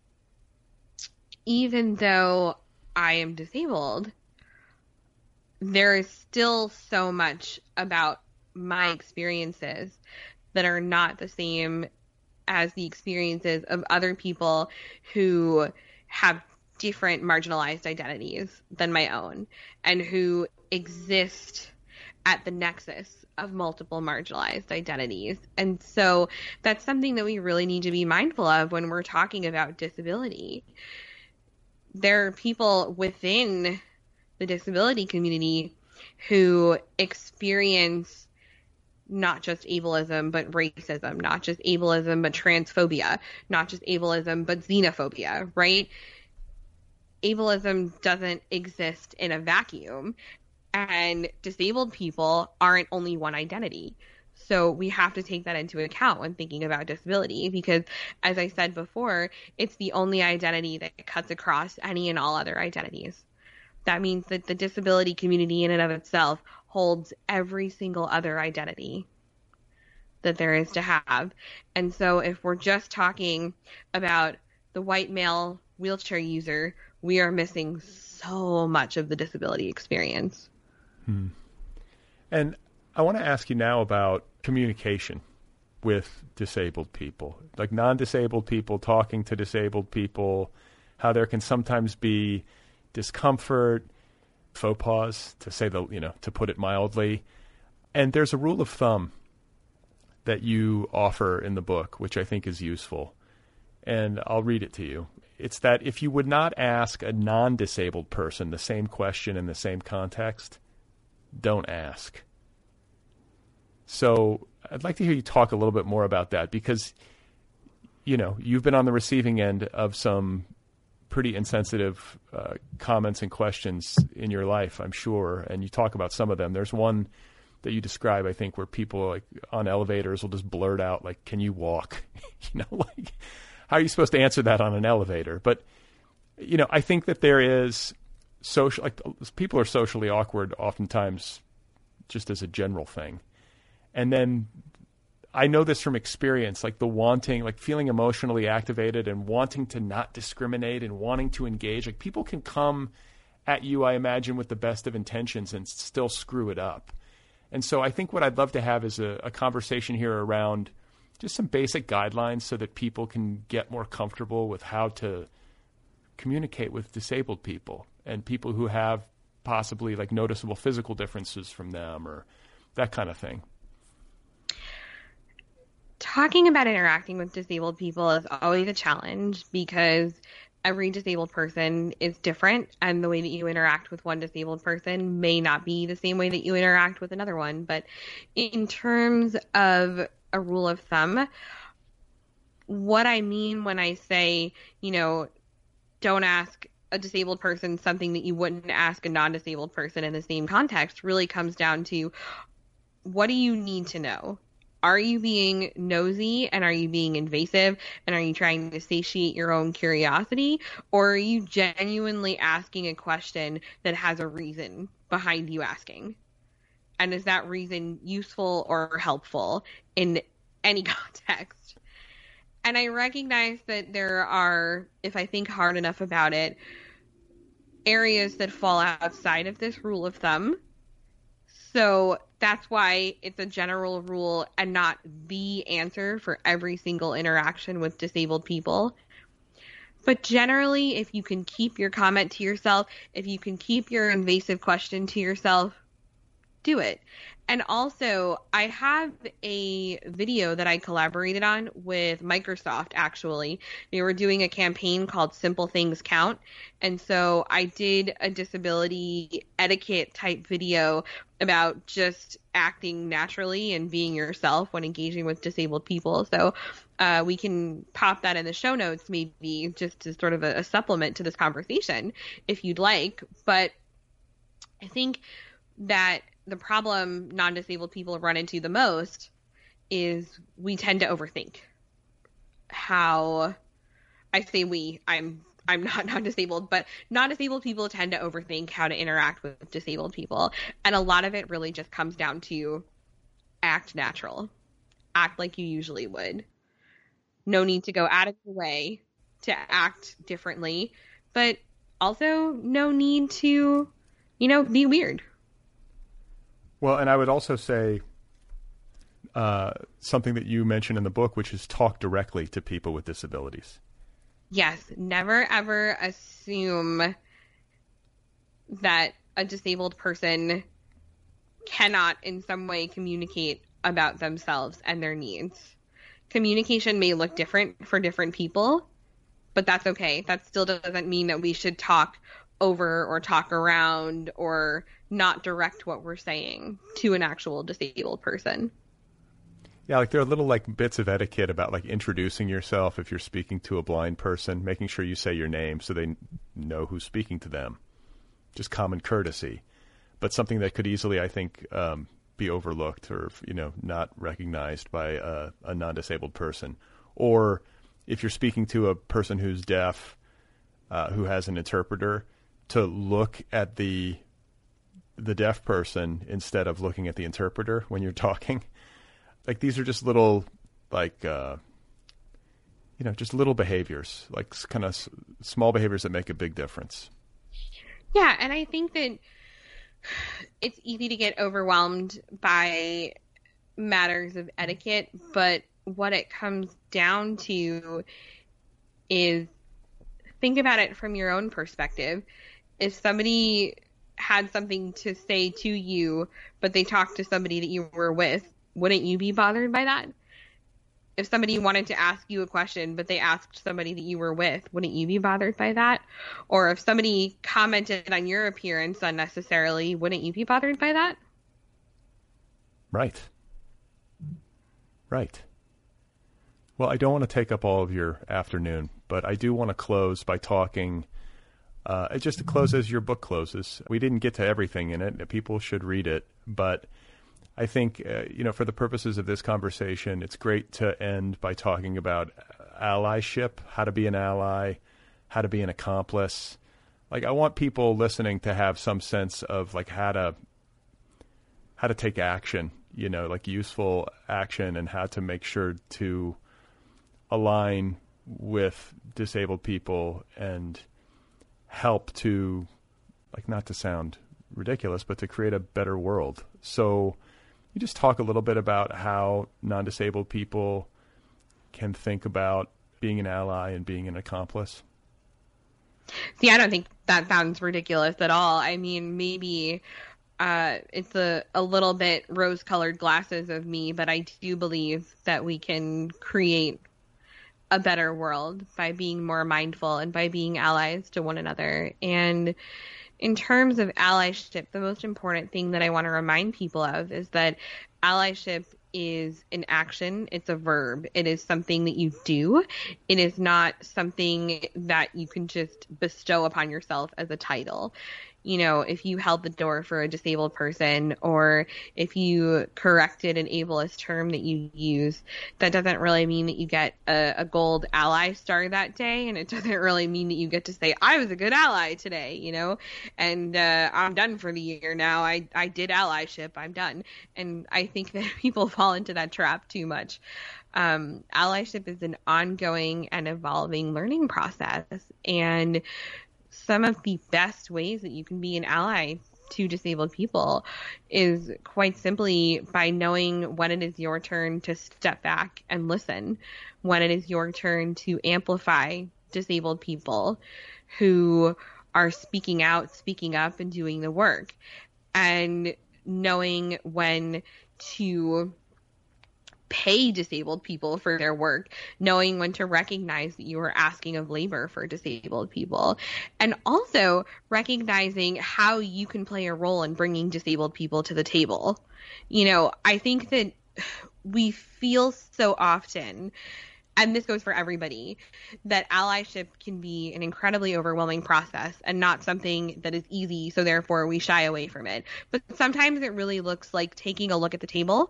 even though I am disabled, there is still so much about my experiences that are not the same as the experiences of other people who have different marginalized identities than my own, and who exist at the nexus of multiple marginalized identities. And so that's something that we really need to be mindful of when we're talking about disability. There are people within the disability community who experience not just ableism, but racism, not just ableism, but transphobia, not just ableism, but xenophobia, right? Ableism doesn't exist in a vacuum, and disabled people aren't only one identity. So we have to take that into account when thinking about disability, because as I said before, it's the only identity that cuts across any and all other identities. That means that the disability community in and of itself holds every single other identity that there is to have. And so if we're just talking about the white male wheelchair user, we are missing so much of the disability experience. Hmm. And I want to ask you now about communication with disabled people, like non-disabled people talking to disabled people, how there can sometimes be discomfort, faux pas, to say the, you know, to put it mildly. And there's a rule of thumb that you offer in the book, which I think is useful. And I'll read it to you. It's that if you would not ask a non-disabled person the same question in the same context, don't ask. So I'd like to hear you talk a little bit more about that, because, you know, you've been on the receiving end of some pretty insensitive uh, comments and questions in your life, I'm sure, and you talk about some of them. There's one that you describe, I think, where people like on elevators will just blurt out, like, "Can you walk?" You know, like, how are you supposed to answer that on an elevator? But, you know, I think that there is social, like, people are socially awkward oftentimes just as a general thing. And then I know this from experience, like the wanting, like feeling emotionally activated and wanting to not discriminate and wanting to engage. Like, people can come at you, I imagine, with the best of intentions and still screw it up. And so I think what I'd love to have is a, a conversation here around just some basic guidelines so that people can get more comfortable with how to communicate with disabled people and people who have possibly like noticeable physical differences from them or that kind of thing. Talking about interacting with disabled people is always a challenge, because every disabled person is different, and the way that you interact with one disabled person may not be the same way that you interact with another one. But in terms of a rule of thumb, what I mean when I say, you know, don't ask a disabled person something that you wouldn't ask a non-disabled person in the same context really comes down to, what do you need to know? Are you being nosy and are you being invasive and are you trying to satiate your own curiosity, or are you genuinely asking a question that has a reason behind you asking? And is that reason useful or helpful in any context? And I recognize that there are, if I think hard enough about it, areas that fall outside of this rule of thumb. So that's why it's a general rule and not the answer for every single interaction with disabled people. But generally, if you can keep your comment to yourself, if you can keep your invasive question to yourself, do it. And also, I have a video that I collaborated on with Microsoft, actually. They were doing a campaign called Simple Things Count. And so I did a disability etiquette type video about just acting naturally and being yourself when engaging with disabled people. So uh, we can pop that in the show notes, maybe just as sort of a, a supplement to this conversation, if you'd like. But I think that the problem non-disabled people run into the most is we tend to overthink how, I say we, I'm I'm not non-disabled, but non-disabled people tend to overthink how to interact with disabled people. And a lot of it really just comes down to act natural. Act like you usually would. No need to go out of your way to act differently, but also no need to, you know, be weird. Well, and I would also say uh, something that you mentioned in the book, which is talk directly to people with disabilities. Yes, never ever assume that a disabled person cannot in some way communicate about themselves and their needs. Communication may look different for different people, but that's okay. That still doesn't mean that we should talk over or talk around or not direct what we're saying to an actual disabled person. Yeah, like there are little like bits of etiquette about like introducing yourself if you're speaking to a blind person, making sure you say your name so they know who's speaking to them. Just common courtesy. But something that could easily, I think, um, be overlooked or, you know, not recognized by a, a non-disabled person. Or if you're speaking to a person who's deaf, uh, who has an interpreter, to look at the the deaf person instead of looking at the interpreter when you're talking. Like these are just little, like, uh, you know, just little behaviors, like kind of s- small behaviors that make a big difference. Yeah, and I think that it's easy to get overwhelmed by matters of etiquette, but what it comes down to is think about it from your own perspective. If somebody had something to say to you, but they talked to somebody that you were with, wouldn't you be bothered by that? If somebody wanted to ask you a question, but they asked somebody that you were with, wouldn't you be bothered by that? Or if somebody commented on your appearance unnecessarily, wouldn't you be bothered by that? Right. Right. Well, I don't want to take up all of your afternoon, but I do want to close by talking, uh, just to close as your book closes. We didn't get to everything in it. People should read it, but I think, uh, you know, for the purposes of this conversation, it's great to end by talking about allyship, how to be an ally, how to be an accomplice. Like, I want people listening to have some sense of like how to, how to take action, you know, like useful action, and how to make sure to align with disabled people and help to, like, not to sound ridiculous, but to create a better world. So you just talk a little bit about how non-disabled people can think about being an ally and being an accomplice. See, I don't think that sounds ridiculous at all. I mean, maybe uh, it's a, a little bit rose-colored glasses of me, but I do believe that we can create a better world by being more mindful and by being allies to one another. And in terms of allyship, the most important thing that I want to remind people of is that allyship is an action. It's a verb. It is something that you do. It is not something that you can just bestow upon yourself as a title. you know, if you held the door for a disabled person, or if you corrected an ableist term that you use, that doesn't really mean that you get a, a gold ally star that day. And it doesn't really mean that you get to say, I was a good ally today, you know, and uh, I'm done for the year now. I, I did allyship. I'm done. And I think that people fall into that trap too much. Um, allyship is an ongoing and evolving learning process. And some of the best ways that you can be an ally to disabled people is quite simply by knowing when it is your turn to step back and listen, when it is your turn to amplify disabled people who are speaking out, speaking up, and doing the work, and knowing when to pay disabled people for their work, knowing when to recognize that you are asking of labor for disabled people, and also recognizing how you can play a role in bringing disabled people to the table. You know, I think that we feel so often, and this goes for everybody, that allyship can be an incredibly overwhelming process and not something that is easy, so therefore we shy away from it. But sometimes it really looks like taking a look at the table,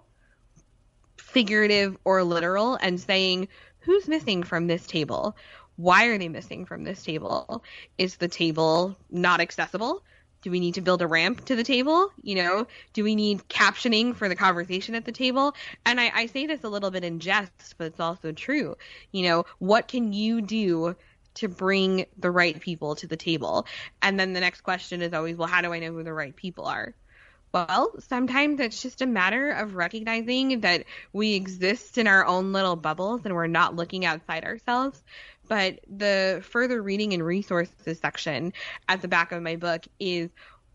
figurative or literal, and saying, who's missing from this table? Why are they missing from this table? Is the table not accessible? Do we need to build a ramp to the table? You know, do we need captioning for the conversation at the table? And I, I say this a little bit in jest, but it's also true. You know, what can you do to bring the right people to the table? And then the next question is always, well, how do I know who the right people are? Well, sometimes it's just a matter of recognizing that we exist in our own little bubbles and we're not looking outside ourselves. But the further reading and resources section at the back of my book is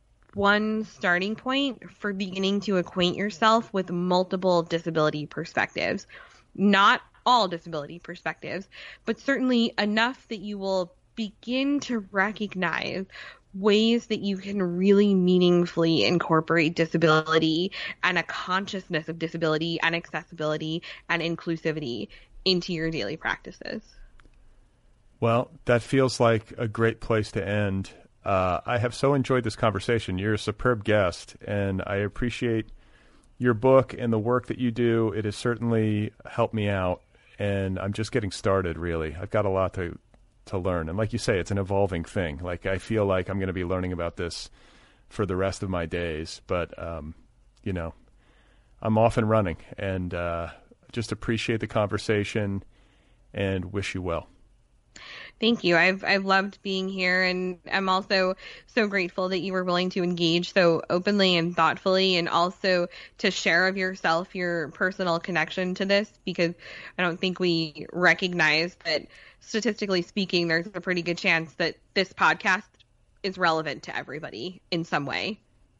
one starting point for beginning to acquaint yourself with multiple disability perspectives. Not all disability perspectives, but certainly enough that you will begin to recognize ways that you can really meaningfully incorporate disability and a consciousness of disability and accessibility and inclusivity into your daily practices. Well, that feels like a great place to end. Uh, I have so enjoyed this conversation. You're a superb guest, and I appreciate your book and the work that you do. It has certainly helped me out, and I'm just getting started, really. I've got a lot to to learn. And like you say, it's an evolving thing. Like, I feel like I'm going to be learning about this for the rest of my days. But, um, you know, I'm off and running, and uh, just appreciate the conversation and wish you well. Thank you. I've I've loved being here, and I'm also so grateful that you were willing to engage so openly and thoughtfully, and also to share of yourself, your personal connection to this, because I don't think we recognize that, statistically speaking, there's a pretty good chance that this podcast is relevant to everybody in some way.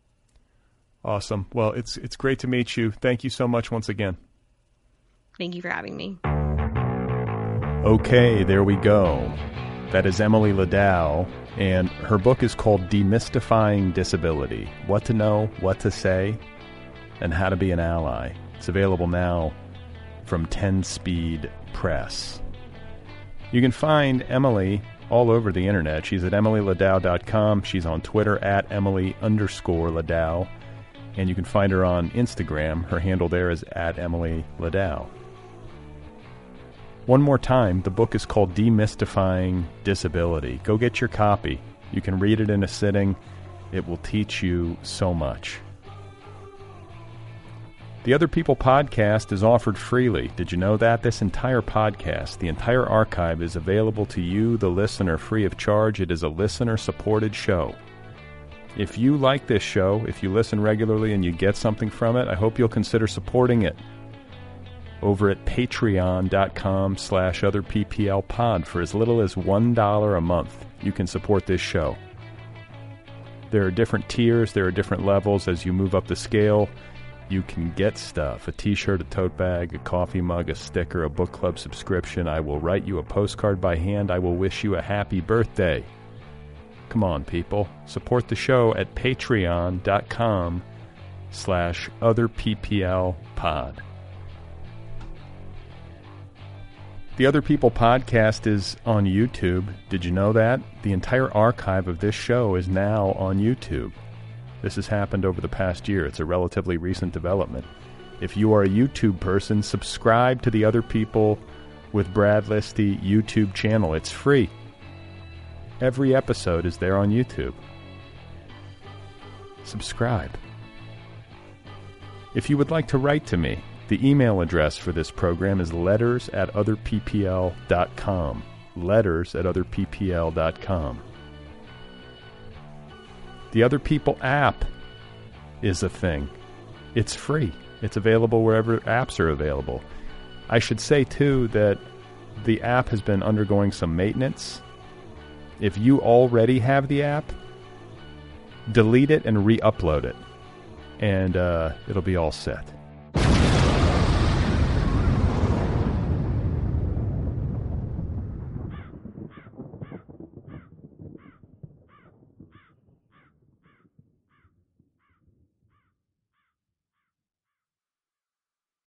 Awesome. Well, it's it's great to meet you. Thank you so much once again. Thank you for having me. Okay, there we go. That is Emily Ladau, and her book is called Demystifying Disability: What to Know, What to Say, and How to Be an Ally. It's available now from ten Speed Press. You can find Emily all over the internet. She's at emily ladau dot com. She's on Twitter at Emily underscore Ladau. And you can find her on Instagram. Her handle there is at Emily Ladau. One more time, the book is called Demystifying Disability. Go get your copy. You can read it in a sitting. It will teach you so much. The Other People podcast is offered freely. Did you know that? This entire podcast, the entire archive, is available to you, the listener, free of charge. It is a listener-supported show. If you like this show, if you listen regularly and you get something from it, I hope you'll consider supporting it over at patreon.com slash otherpplpod. For as little as one dollar a month, you can support this show. There are different tiers, there are different levels. As you move up the scale, you can get stuff: a t-shirt, a tote bag, a coffee mug, a sticker, a book club subscription. I will write you a postcard by hand. I will wish you a happy birthday. Come on, people. Support the show at patreon.com slash otherpplpod. The Other People podcast is on YouTube. Did you know that? The entire archive of this show is now on YouTube. This has happened over the past year. It's a relatively recent development. If you are a YouTube person, subscribe to the Other People with Brad Listy YouTube channel. It's free. Every episode is there on YouTube. Subscribe. If you would like to write to me, the email address for this program is letters at other p p l dot com. Letters at other p p l dot com. The Other People app is a thing. It's free. It's available wherever apps are available. I should say, too, that the app has been undergoing some maintenance. If you already have the app, delete it and re-upload it, and uh, it'll be all set.